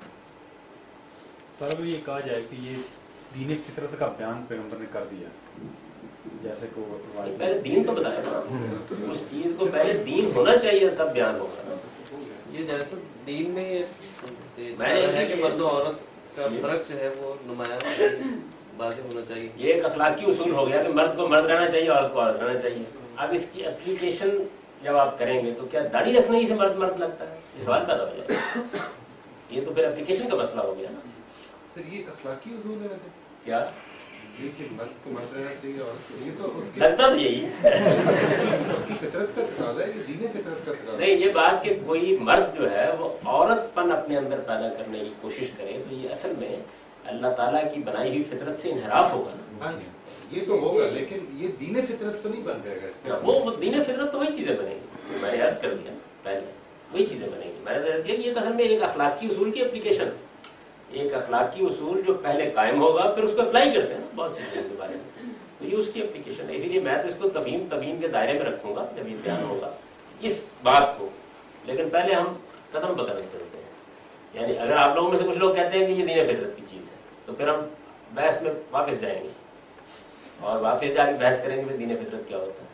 सर अगर ये कहा जाए कि ये दीन फितरत का बयान पैगम्बर ने कर दिया, जैसे को पहले दीन तो बताया ना, उस चीज को पहले दीन होना चाहिए तब बयान होगा ना। یہ جیسے دین میں میں کہ مرد و عورت کا فرق جو ہے وہ نمایاں واضح ہونا چاہیے. یہ ایک اخلاقی اصول ہو گیا کہ مرد کو مرد رہنا چاہیے، عورت کو عورت رہنا چاہیے. اب اس کی اپلیکیشن جب آپ کریں گے تو کیا داڑھی رکھنے ہی سے مرد مرد لگتا ہے؟ یہ سوال پیدا ہو جائے گا. یہ تو پھر اپلیکیشن کا مسئلہ ہو گیا نا. سر یہ اخلاقی اصول ہے کیا یہ کہ مرد کو مرد رہنا چاہیے اور یہ تو لگتا تو یہی اس کی فطرت کا تقاضا ہے، یہ دین فطرت کا تقاضا ہے. نہیں، یہ بات کہ کوئی مرد جو ہے وہ عورت پن اپنے اندر پیدا کرنے کی کوشش کرے تو یہ اصل میں اللہ تعالیٰ کی بنائی ہوئی فطرت سے انحراف ہوگا نا. ہاں جی یہ تو ہوگا، لیکن یہ دین فطرت تو نہیں بن جائے گا. وہ دین فطرت تو وہی چیزیں بنے گی. میں نے عرض کر دیا پہلے وہی چیزیں بنے گی. میں نے عرض کیا کہ یہ تو اصل میں ایک اخلاقی اصول کی اپلیکیشن ہے. ایک اخلاقی اصول جو پہلے قائم ہوگا پھر اس کو اپلائی کرتے ہیں نا بہت سی چیزوں کے بارے میں. تو یہ اس کی اپلیکیشن ہے. اسی لیے میں تو اس کو تبیین کے دائرے میں رکھوں گا جب یہ بیان ہوگا اس بات کو. لیکن پہلے ہم قدم بقدم چلتے ہیں. یعنی اگر آپ لوگوں میں سے کچھ لوگ کہتے ہیں کہ یہ دین فطرت کی چیز ہے تو پھر ہم بحث میں واپس جائیں گے اور واپس جا کے بحث کریں گے کہ دین فطرت کیا ہوتا ہے.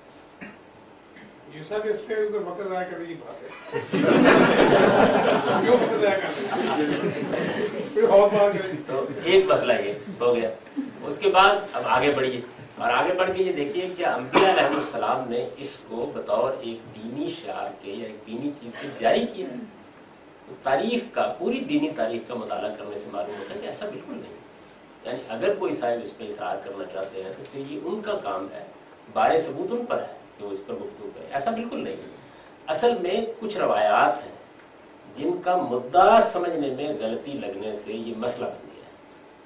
یہ سب اس پہ وقت ضائع کرنے کی بات ہے. تو ایک مسئلہ یہ ہو گیا. اس کے بعد اب آگے بڑھیے اور آگے بڑھ کے یہ دیکھیے کہ انبیاء علیہ السلام نے اس کو بطور ایک دینی شعار کے یا ایک دینی چیز کے جاری کیا ہے. تو تاریخ کا، پوری دینی تاریخ کا مطالعہ کرنے سے معلوم ہوتا ہے کہ ایسا بالکل نہیں. یعنی اگر کوئی صاحب اس پہ اصرار کرنا چاہتے ہیں تو پھر یہ ان کا کام ہے، بارے ثبوت ان پر ہے کہ وہ اس پر گفتگو کرے. ایسا بالکل نہیں ہے. اصل میں کچھ روایات ہیں جن کا مدعا سمجھنے میں غلطی لگنے سے یہ مسئلہ بن گیا ہے.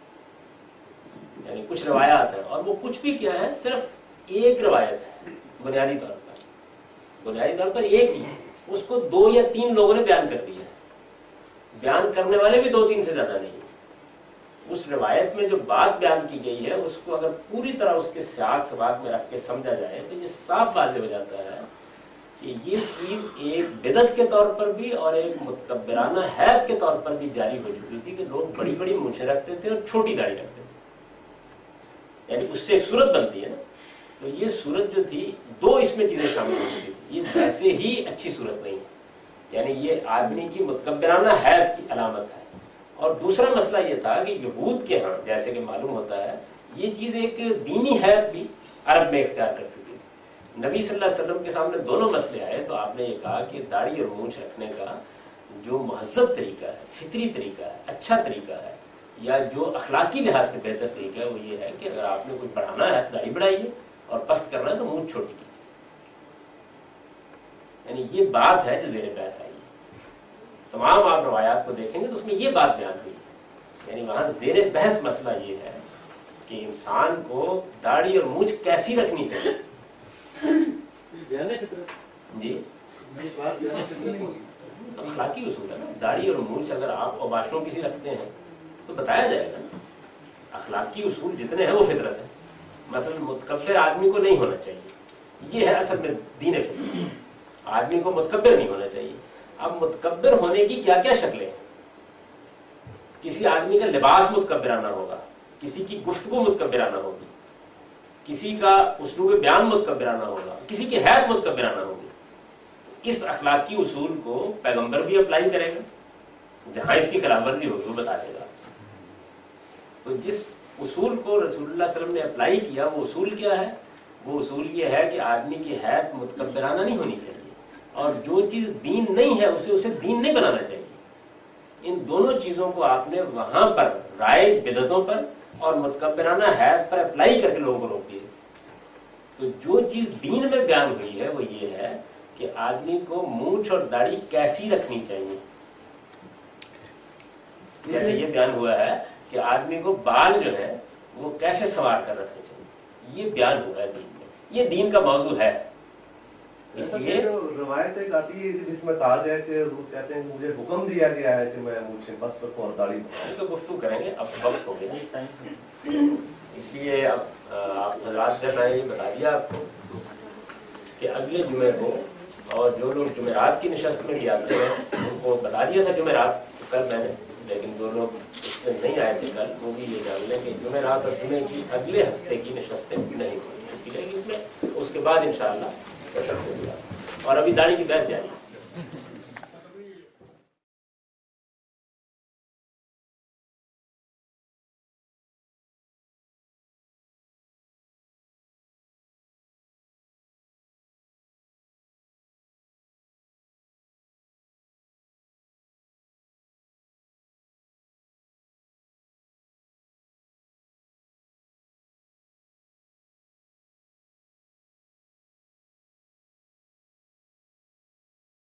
یعنی کچھ روایات ہیں اور وہ کچھ بھی کیا ہے، صرف ایک روایت ہے بنیادی طور پر ایک ہی ہے. اس کو 2 یا 3 لوگوں نے بیان کر دیا ہے. بیان کرنے والے بھی 2-3 سے زیادہ نہیں. اس روایت میں جو بات بیان کی گئی ہے اس کو اگر پوری طرح اس کے سیاق سباق میں رکھ کے سمجھا جائے تو یہ صاف واضح ہو جاتا ہے کہ یہ چیز ایک بدعت کے طور پر بھی اور ایک متکبرانہ حیت کے طور پر بھی جاری ہو چکی تھی کہ لوگ بڑی بڑی مونچھیں رکھتے تھے اور چھوٹی داڑھی رکھتے تھے. یعنی اس سے ایک صورت بنتی ہے نا. تو یہ صورت جو تھی 2 اس میں چیزیں شامل ہو چکی تھی. یہ ویسے ہی اچھی صورت نہیں ہے. یعنی یہ آدمی کی متکبرانہ حیت کی علامت ہے. اور دوسرا مسئلہ یہ تھا کہ یہود کے ہاں جیسے کہ معلوم ہوتا ہے یہ چیز ایک دینی حیت بھی عرب میں اختیار کر چکی تھی. نبی صلی اللہ علیہ وسلم کے سامنے دونوں مسئلے آئے تو آپ نے یہ کہا کہ داڑھی اور مونچھ رکھنے کا جو مہذب طریقہ ہے، فطری طریقہ ہے، اچھا طریقہ ہے یا جو اخلاقی لحاظ سے بہتر طریقہ ہے وہ یہ ہے کہ اگر آپ نے کچھ بڑھانا ہے تو داڑھی بڑھائیے اور پست کرنا ہے تو مونچھ چھوٹی کیجیے. یعنی یہ بات ہے جو زیر بحث آئی ہے. تمام آپ روایات کو دیکھیں گے تو اس میں یہ بات بیان ہوئی ہے. یعنی وہاں زیر بحث مسئلہ یہ ہے کہ انسان کو داڑھی اور مونچھ کیسی رکھنی چاہیے. جی اخلاقی اصول ہے نا. داڑھی اور مونچھ اگر آپ اوباشوں کسی رکھتے ہیں تو بتایا جائے گا نا. اخلاقی اصول جتنے ہیں وہ فطرت ہے. مثلا متکبر آدمی کو نہیں ہونا چاہیے. یہ ہے اصل میں دین فطرت. آدمی کو متکبر نہیں ہونا چاہیے. اب متکبر ہونے کی کیا کیا شکلیں ہیں. کسی آدمی کا لباس متکبرانہ ہوگا، کسی کی گفتگو متکبرانہ ہوگی، کسی کا اسلوب بیان متکبرانہ ہوگا، کسی کی حیت متکبرانہ ہوگی. اس اخلاقی اصول کو پیغمبر بھی اپلائی کرے گا. جہاں اس کی خلاف ورزی ہوگی وہ بتا دے گا. تو جس اصول کو رسول اللہ صلی اللہ علیہ وسلم نے اپلائی کیا وہ اصول کیا ہے؟ وہ اصول یہ ہے کہ آدمی کی حیت متکبرانہ نہیں ہونی چاہیے اور جو چیز دین نہیں ہے اسے دین نہیں بنانا چاہیے. ان دونوں چیزوں کو آپ نے وہاں پر رائج بدعتوں پر اور متکبرانہ حیت پر اپلائی کر کے لوگوں کو روک دیا. تو جو چیز دین میں بیان ہوئی ہے وہ یہ ہے کہ آدمی کو مونچھ اور داڑھی کیسی رکھنی چاہیے. جیسے یہ بیان ہوا ہے کہ آدمی کو بال جو ہے وہ کیسے سنوار کر رکھنے چاہیے. یہ بیان ہوا ہے دین میں. یہ دین کا موضوع ہے. اس لیے روایت ایک آتی ہے جس میں کہا گیا کہ کہتے ہیں مجھے حکم دیا گیا ہے کہ میں مونچھیں بس رکھوں اور داڑھی. تو گفتگو کریں گے. اب وقت ہو گیا اس لیے اب آپ حضرات سے میں یہ بتا دیا آپ کو کہ اگلے جمعے کو اور جو لوگ جمعرات کی نشست میں بھی آتے ہیں ان کو بتا دیا تھا جمعرات کل میں نے، لیکن جو لوگ اس میں نہیں آئے تھے کل وہ بھی یہ جان لیں کہ جمعرات اور جمعے کی اگلے ہفتے کی نشستیں نہیں ہوئی. چھٹی رہے گی اس میں. اس کے بعد انشاءاللہ اور ابھی داڑھی کی بحث جاری ہے.